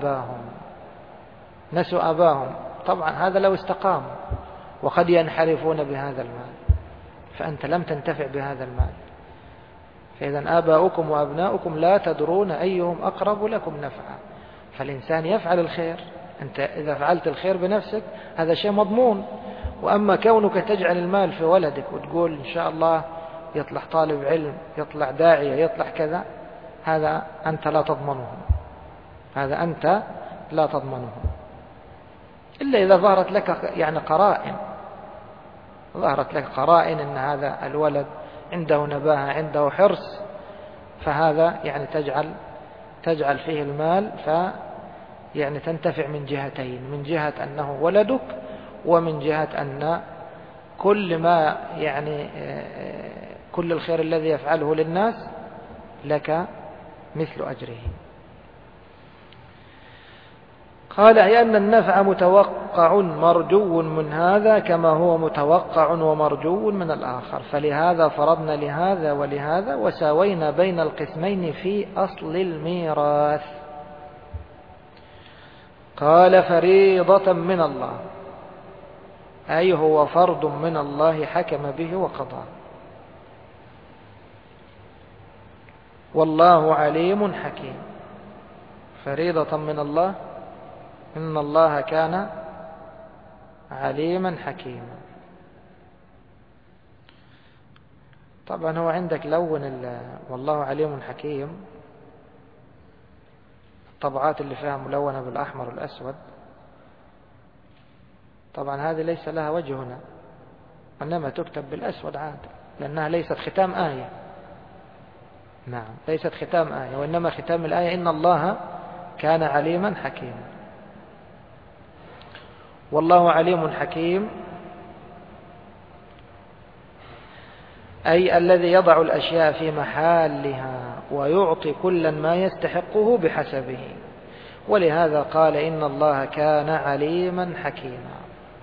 نسوا أباهم. طبعا هذا لو استقاموا، وقد ينحرفون بهذا المال، فأنت لم تنتفع بهذا المال. فإذا آباؤكم وأبناؤكم لا تدرون أيهم أقرب لكم نفعا. فالإنسان يفعل الخير، أنت إذا فعلت الخير بنفسك هذا شيء مضمون. وأما كونك تجعل المال في ولدك وتقول إن شاء الله يطلع طالب علم، يطلع داعية، يطلع كذا، هذا أنت لا تضمنه، إلا إذا ظهرت لك قرائن، أن هذا الولد عنده نباهة عنده حرص، فهذا يعني تجعل فيه المال يعني تنتفع من جهتين، من جهة أنه ولدك، ومن جهة أن كل ما يعني كل الخير الذي يفعله للناس لك مثل أجره. قال أي أن النفع متوقع مرجو من هذا كما هو متوقع ومرجو من الآخر، فلهذا فرضنا لهذا ولهذا وساوينا بين القسمين في أصل الميراث. قال فريضة من الله، أي هو فرض من الله حكم به وقضى. والله عليم حكيم. فريضة من الله، إن الله كان عليما حكيما. طبعا هو عندك لون والله عليم حكيم، الطبعات اللي فيها ملونة بالأحمر والأسود، طبعا هذه ليس لها وجه هنا، وإنما تكتب بالأسود عاد، لأنها ليست ختام آية. نعم، ليست ختام آية، وإنما ختام الآية إن الله كان عليما حكيما. والله عليم حكيم، أي الذي يضع الأشياء في محلها ويعطي كلا ما يستحقه بحسبه. ولهذا قال إن الله كان عليما حكيما.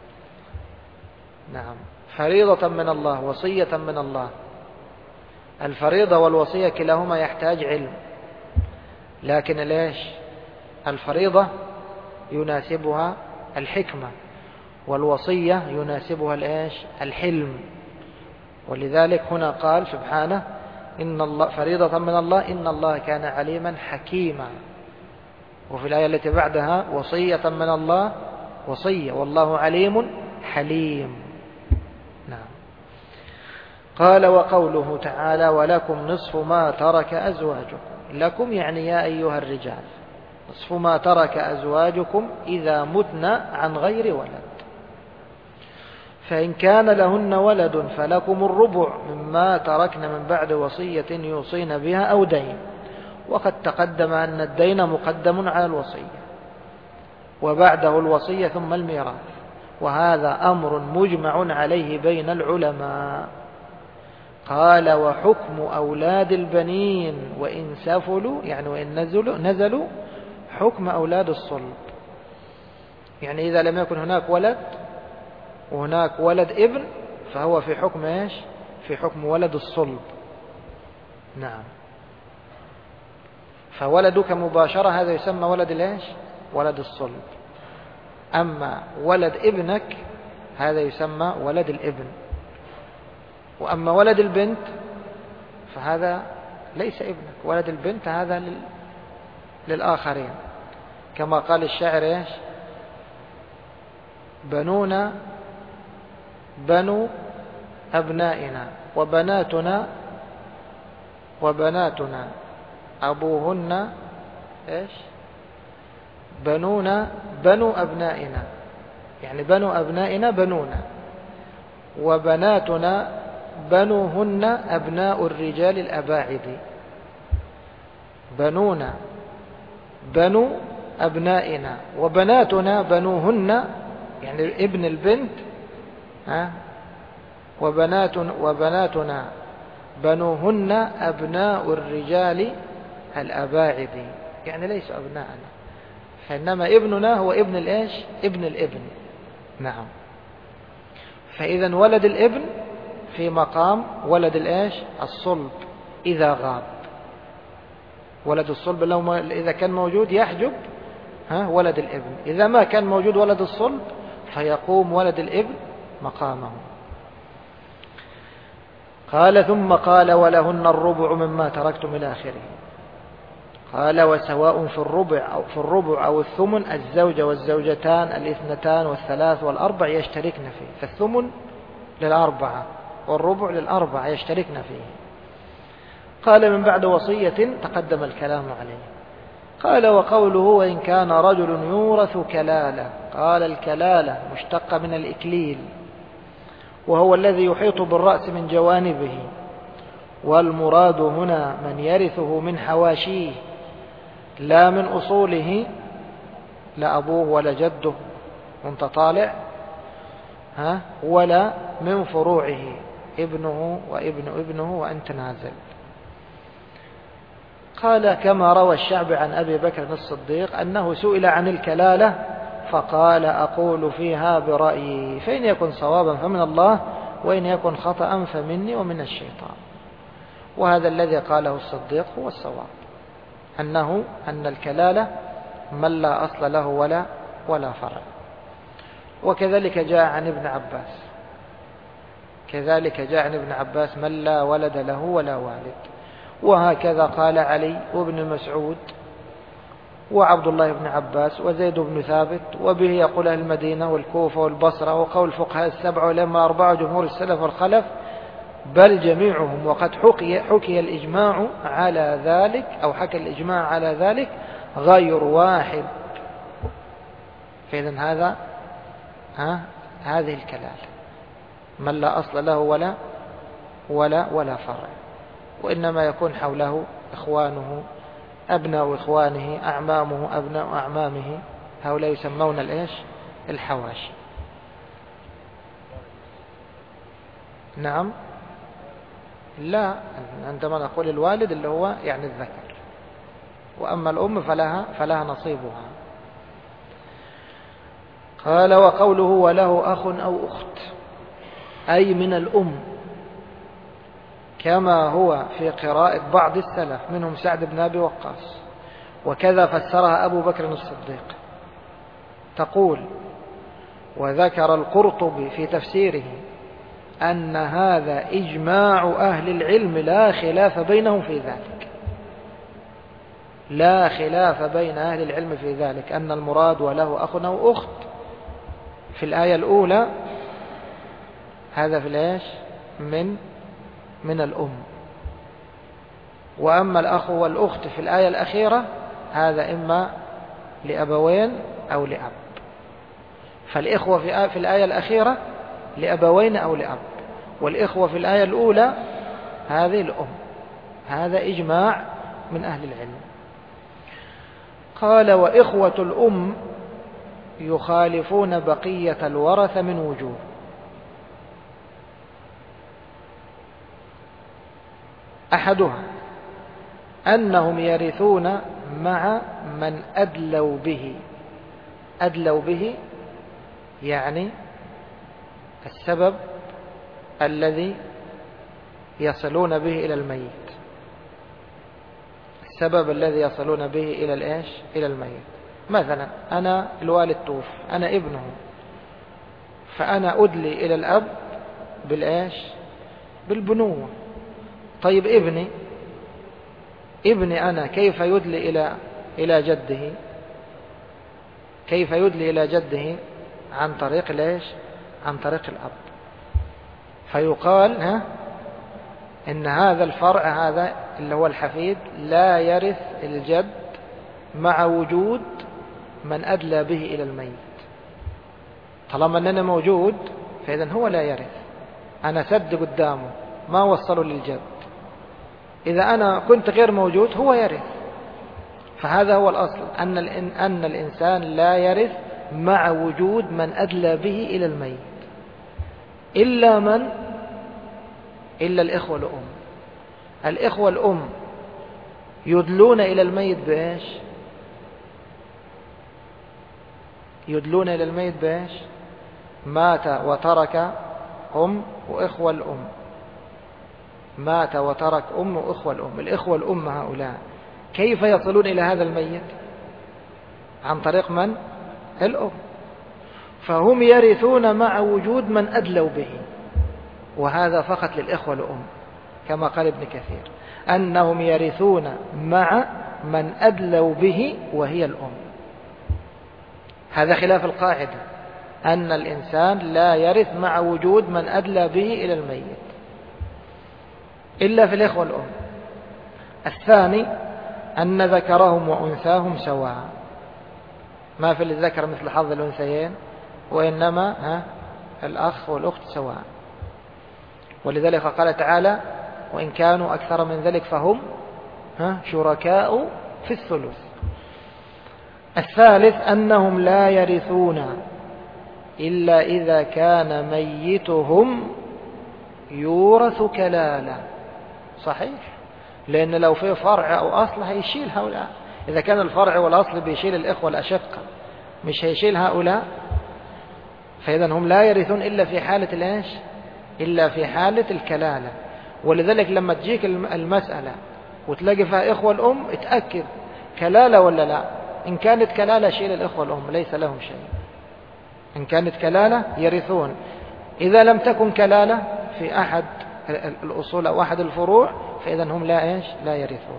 نعم، فريضة من الله، وصية من الله. الفريضة والوصية كلاهما يحتاج علم، لكن ليش؟ الفريضة يناسبها الحكمة، والوصية يناسبها الحلم. ولذلك هنا قال سبحانه إن الله فريضة من الله إن الله كان عليما حكيما، وفي الآية التي بعدها وصية من الله، وصية والله عليم حليم. نعم. قال وقوله تعالى ولكم نصف ما ترك أزواجكم، لكم يعني يا أيها الرجال، نصف ما ترك أزواجكم إذا متن عن غير ولد، فإن كان لهن ولد فلكم الربع مما تركن من بعد وصية يوصين بها أو دين. وقد تقدم أن الدين مقدم على الوصية، وبعده الوصية ثم الميراث، وهذا أمر مجمع عليه بين العلماء. قال وحكم أولاد البنين وإن سفلوا، يعني وإن نزلوا حكم أولاد الصلب، يعني إذا لم يكن هناك ولد وهناك ولد ابن فهو في حكم ايش؟ في حكم ولد الصلب. نعم. فولدك مباشرة هذا يسمى ولد الايش؟ ولد الصلب. أما ولد ابنك هذا يسمى ولد الابن. وأما ولد البنت فهذا ليس ابنك، ولد البنت هذا للآخرين، كما قال الشاعر ايش؟ بنونا بنو أبنائنا وبناتنا أبوهن إيش؟ بنونا بنو أبنائنا، يعني بنو أبنائنا بنونا، وبناتنا بنوهن أبناء الرجال الأباعد. بنونا بنو أبنائنا وبناتنا بنوهن، يعني ابن البنت، وبناتنا بنوهن أبناء الرجال الأباعد، يعني ليس أبناءنا، فإنما ابننا هو ابن الإيش؟ ابن الابن. نعم. فإذا ولد الابن في مقام ولد الإيش؟ الصلب إذا غاب. ولد الصلب إذا كان موجود يحجب ولد الابن، إذا ما كان موجود ولد الصلب فيقوم ولد الابن مقامه. قال ثم قال ولهن الربع مما تركتم إلى آخره. قال وسواء في الربع أو الثمن الزوجة والزوجتان الاثنتان والثلاث والأربع يشتركن فيه، فالثمن للأربعة والربع للأربعة يشتركن فيه. قال من بعد وصية تقدم الكلام عليه. قال وقوله وإن كان رجل يورث كلالة، قال الكلالة مشتقة من الإكليل، وهو الذي يحيط بالرأس من جوانبه، والمراد هنا من يرثه من حواشيه لا من أصوله، لا أبوه ولا جده وانت طالع، ولا من فروعه ابنه وابن ابنه وأنت نازل. قال كما روى الشعبي عن أبي بكر الصديق أنه سئل عن الكلالة فقال أقول فيها برأيي، فإن يكن صوابا فمن الله، وإن يكن خطأ فمني ومن الشيطان. وهذا الذي قاله الصديق هو الصواب، أن الكلالة من لا أصل له ولا فرع. وكذلك جاء عن ابن عباس من لا ولد له ولا والد. وهكذا قال علي وابن مسعود وعبد الله بن عباس وزيد بن ثابت، وبه يقول أهل المدينة والكوفة والبصرة وقول الفقهاء السبعة ولما أربعة جمهور السلف والخلف، بل جميعهم. وقد حكي الإجماع على ذلك، أو حكى الإجماع على ذلك غير واحد. فإذن هذه الكلالة من لا أصل له ولا فرع، وإنما يكون حوله إخوانه، أبناء إخوانه، أعمامه، أبناء أعمامه، هؤلاء يسمون الحواشي. نعم، لا، عندما نقول الوالد اللي هو يعني الذكر، وأما الأم فلها نصيبها. قال وقوله وله أخ أو أخت أي من الأم، كما هو في قراءة بعض السلف منهم سعد بن أبي وقاص، وكذا فسرها أبو بكر الصديق. تقول وذكر القرطبي في تفسيره أن هذا إجماع أهل العلم لا خلاف بينهم في ذلك، لا خلاف بين أهل العلم في ذلك، أن المراد وله أخ أو أخت في الآية الأولى هذا في الإيش من الأم، وأما الأخ والأخت في الآية الأخيرة هذا إما لأبوين أو لأب. فالإخوة في الآية الأخيرة لأبوين أو لأب، والإخوة في الآية الأولى هذه الأم. هذا إجماع من أهل العلم. قال وإخوة الأم يخالفون بقية الورثة من وجوه. أحدها أنهم يرثون مع من أدلوا به. أدلوا به يعني السبب الذي يصلون به إلى الميت، السبب الذي يصلون به إلى الميت. مثلا أنا الوالد توفى، أنا ابنه، فأنا أدلي إلى الأب بالبنوة. طيب ابني أنا كيف يدلي إلى جده؟ كيف يدلي إلى جده؟ عن طريق عن طريق الأب. فيقال إن هذا الفرع هذا اللي هو الحفيد لا يرث الجد مع وجود من أدلى به إلى الميت. طالما أننا موجود فإذن هو لا يرث، أنا سد قدامه ما وصلوا للجد. إذا أنا كنت غير موجود هو يرث. فهذا هو الأصل، أن الإنسان لا يرث مع وجود من أدلى به إلى الميت، إلا الإخوة الأم. الإخوة الأم يدلون إلى الميت بإيش؟ يدلون إلى الميت بإيش؟ مات وترك أم وإخوة الأم، مات وترك أم وإخوة الأم. الإخوة الأم هؤلاء كيف يصلون إلى هذا الميت؟ عن طريق من؟ الأم. فهم يرثون مع وجود من أدلوا به، وهذا فقط للإخوة الأم، كما قال ابن كثير أنهم يرثون مع من أدلوا به وهي الأم. هذا خلاف القاعدة أن الإنسان لا يرث مع وجود من أدلى به إلى الميت إلا في الإخوة الأم. الثاني أن ذكرهم وأنثاهم سواء، ما في الذكر مثل حظ الأنثيين، وإنما الأخ والأخت سواء. ولذلك قال تعالى وإن كانوا أكثر من ذلك فهم شركاء في الثلث. الثالث أنهم لا يرثون إلا إذا كان ميتهم يورث كلالة. صحيح، لأن لو في فرع أو أصل هيشيل هؤلاء. إذا كان الفرع والأصل بيشيل الإخوة الأشقة مش هيشيل هؤلاء، فإذا هم لا يرثون إلا في حالة الإيش؟ إلا في حالة الكلالة. ولذلك لما تجيك المسألة وتلاقي فيها إخوة الأم اتأكد كلالة ولا لا. إن كانت كلالة شيل الإخوة الأم ليس لهم شيء. إن كانت كلالة يرثون. إذا لم تكن كلالة في أحد الأصول أو أحد الفروع فإذا هم لا يرثون.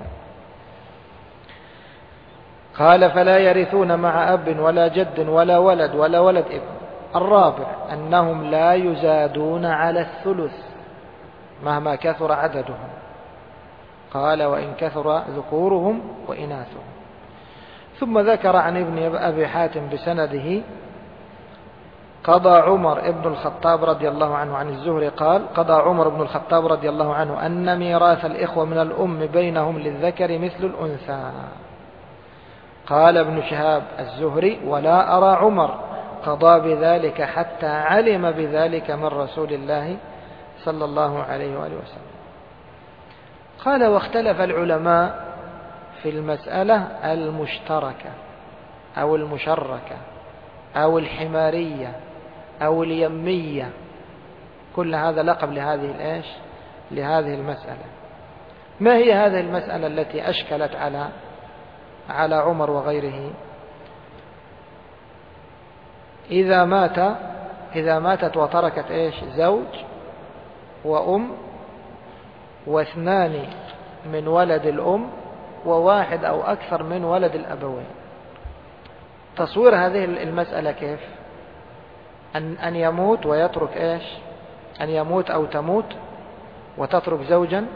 قال فلا يرثون مع أب ولا جد ولا ولد ولا ولد ابن. الرابع أنهم لا يزادون على الثلث مهما كثر عددهم. قال وإن كثر ذكورهم وإناثهم. ثم ذكر عن ابن أبي حاتم بسنده قضى عمر بن الخطاب رضي الله عنه عن الزهري قال قضى عمر بن الخطاب رضي الله عنه أن ميراث الإخوة من الأم بينهم للذكر مثل الأنثى. قال ابن شهاب الزهري ولا أرى عمر قضى بذلك حتى علم بذلك من رسول الله صلى الله عليه وآله وسلم. قال واختلف العلماء في المسألة المشتركة أو المشركة أو الحمارية أو اليمية. كل هذا لقب لهذه المسألة. ما هي هذه المسألة التي أشكلت على عمر وغيره؟ إذا ماتت وتركت زوج وأم واثنان من ولد الأم وواحد أو أكثر من ولد الأبوين. تصوير هذه المسألة كيف؟ أن يموت ويترك أن يموت أو تموت وتترك زوجا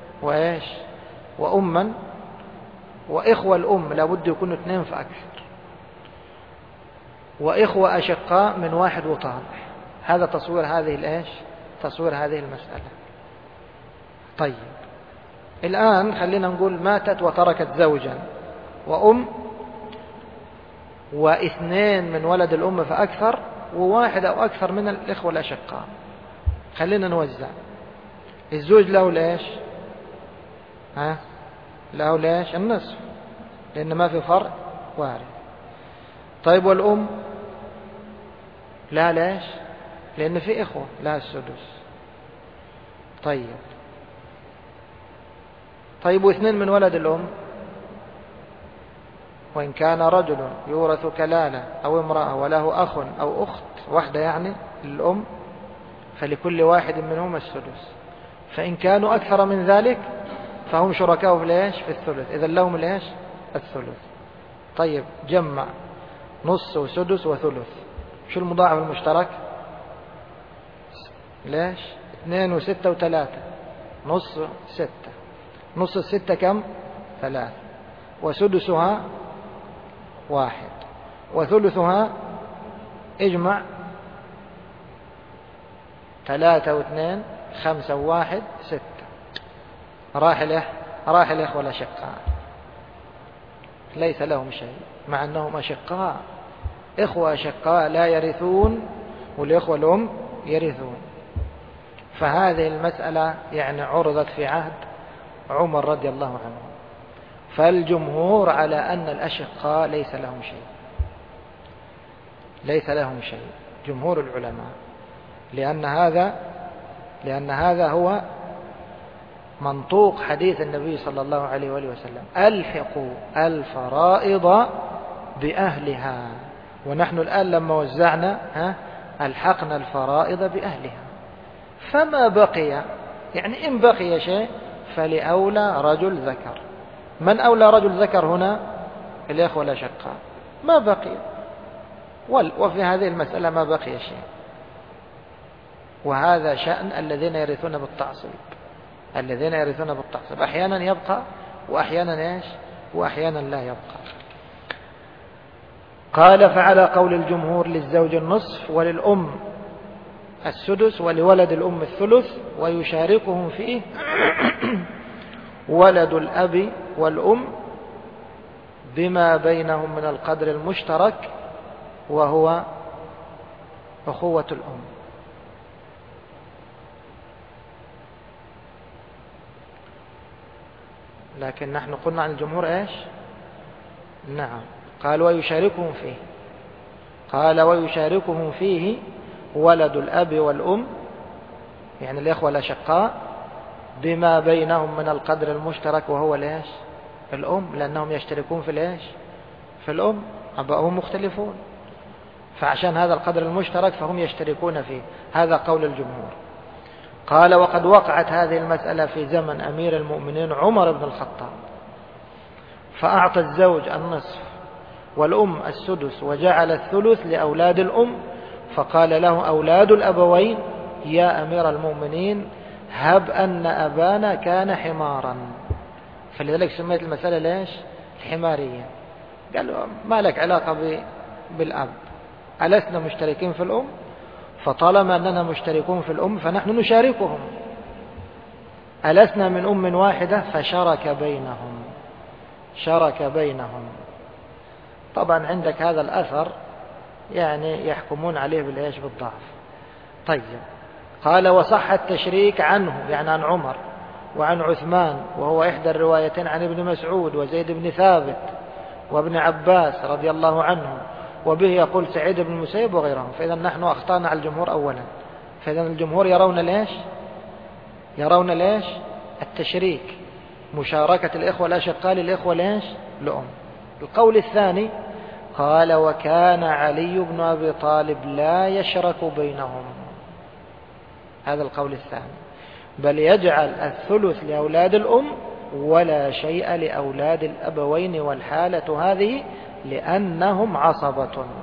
وأما وإخوة الأم لابد يكونوا 2 فأكثر، وإخوة أشقاء من 1 وطالع. هذا تصوير هذه المسألة. طيب الآن خلينا نقول ماتت وتركت زوجا وأم و2 من ولد الأم فأكثر و1 أو أكثر من الإخوة الأشقاء. خلينا نوزع. الزوج له له النصف لأن ما في فرع وارث. طيب والأم لا لأن في إخوة لها السدس. طيب و2 من ولد الأم وإن كان رجل يورث كلالة أو امرأة وله أخ أو أخت واحدة للأم فلكل واحد منهم السدس. فإن كانوا أكثر من ذلك فهم شركاء في الثلث. إذا لهم الثلث. طيب جمع نص وسدس وثلث. شو المضاعف المشترك؟ 2 و6 و3. نص 6. نص 6 كم؟ 3. وسدسها 1 وثلثها اجمع 3 و2 5 و1 6. راح الإخوة الأشقاء ليس لهم شيء مع أنهم أشقاء. إخوة أشقاء لا يرثون والإخوة الأم يرثون. فهذه المسألة عرضت في عهد عمر رضي الله عنه. فالجمهور على أن الأشقاء ليس لهم شيء جمهور العلماء، لأن هذا هو منطوق حديث النبي صلى الله عليه وآله وسلم ألحقوا الفرائض بأهلها. ونحن الآن لما وزعنا ألحقنا الفرائض بأهلها. فما بقي إن بقي شيء فلأولى رجل ذكر. من أولى رجل ذكر هنا؟ الإخوة الأشقاء. ما بقي وفي هذه المسألة ما بقي شيء. وهذا شأن الذين يرثون بالتعصيب. أحيانا يبقى وأحيانا لا يبقى. قال فعلى قول الجمهور للزوج النصف وللأم السدس ولولد الأم الثلث، ويشاركهم فيه ولد الأب والأم بما بينهم من القدر المشترك وهو أخوة الأم. لكن نحن قلنا عن الجمهور إيش؟ نعم، قال ويشاركهم فيه، قال ويشاركهم فيه ولد الأب والأم، يعني الإخوة الأشقاء، بما بينهم من القدر المشترك وهو ليش؟ الأم، لأنهم يشتركون في ليش؟ في الأم، أبائهم مختلفون، فعشان هذا القدر المشترك فهم يشتركون فيه. هذا قول الجمهور. قال وقد وقعت هذه المسألة في زمن أمير المؤمنين عمر بن الخطاب، فأعطى الزوج النصف والأم السدس وجعل الثلث لأولاد الأم، فقال له أولاد الأبوين يا أمير المؤمنين هب أن أبانا كان حمارا، فلذلك سميت المسألة ليش؟ الحمارية. قال له ما لك علاقة بالأب، ألسنا مشتركين في الأم؟ فطالما أننا مشتركون في الأم فنحن نشاركهم، ألسنا من أم واحدة؟ فشرك بينهم، شرك بينهم. طبعا عندك هذا الأثر يعني يحكمون عليه بالإيش؟ بالضعف. طيب، قال وصح التشريك عنه، يعني عن عمر وعن عثمان، وهو إحدى الروايتين عن ابن مسعود وزيد بن ثابت وابن عباس رضي الله عنهم، وبه يقول سعيد بن المسيب وغيرهم. فإذا نحن أخطأنا على الجمهور أولا. فإذا الجمهور يرون ليش؟ يرون ليش؟ التشريك، مشاركة الإخوة الأشقاء للإخوة ليش؟ لأم. القول الثاني قال وكان علي بن أبي طالب لا يشرك بينهم، هذا القول الثاني، بل يجعل الثلث لأولاد الأم ولا شيء لأولاد الأبوين، والحالة هذه لأنهم عصبة.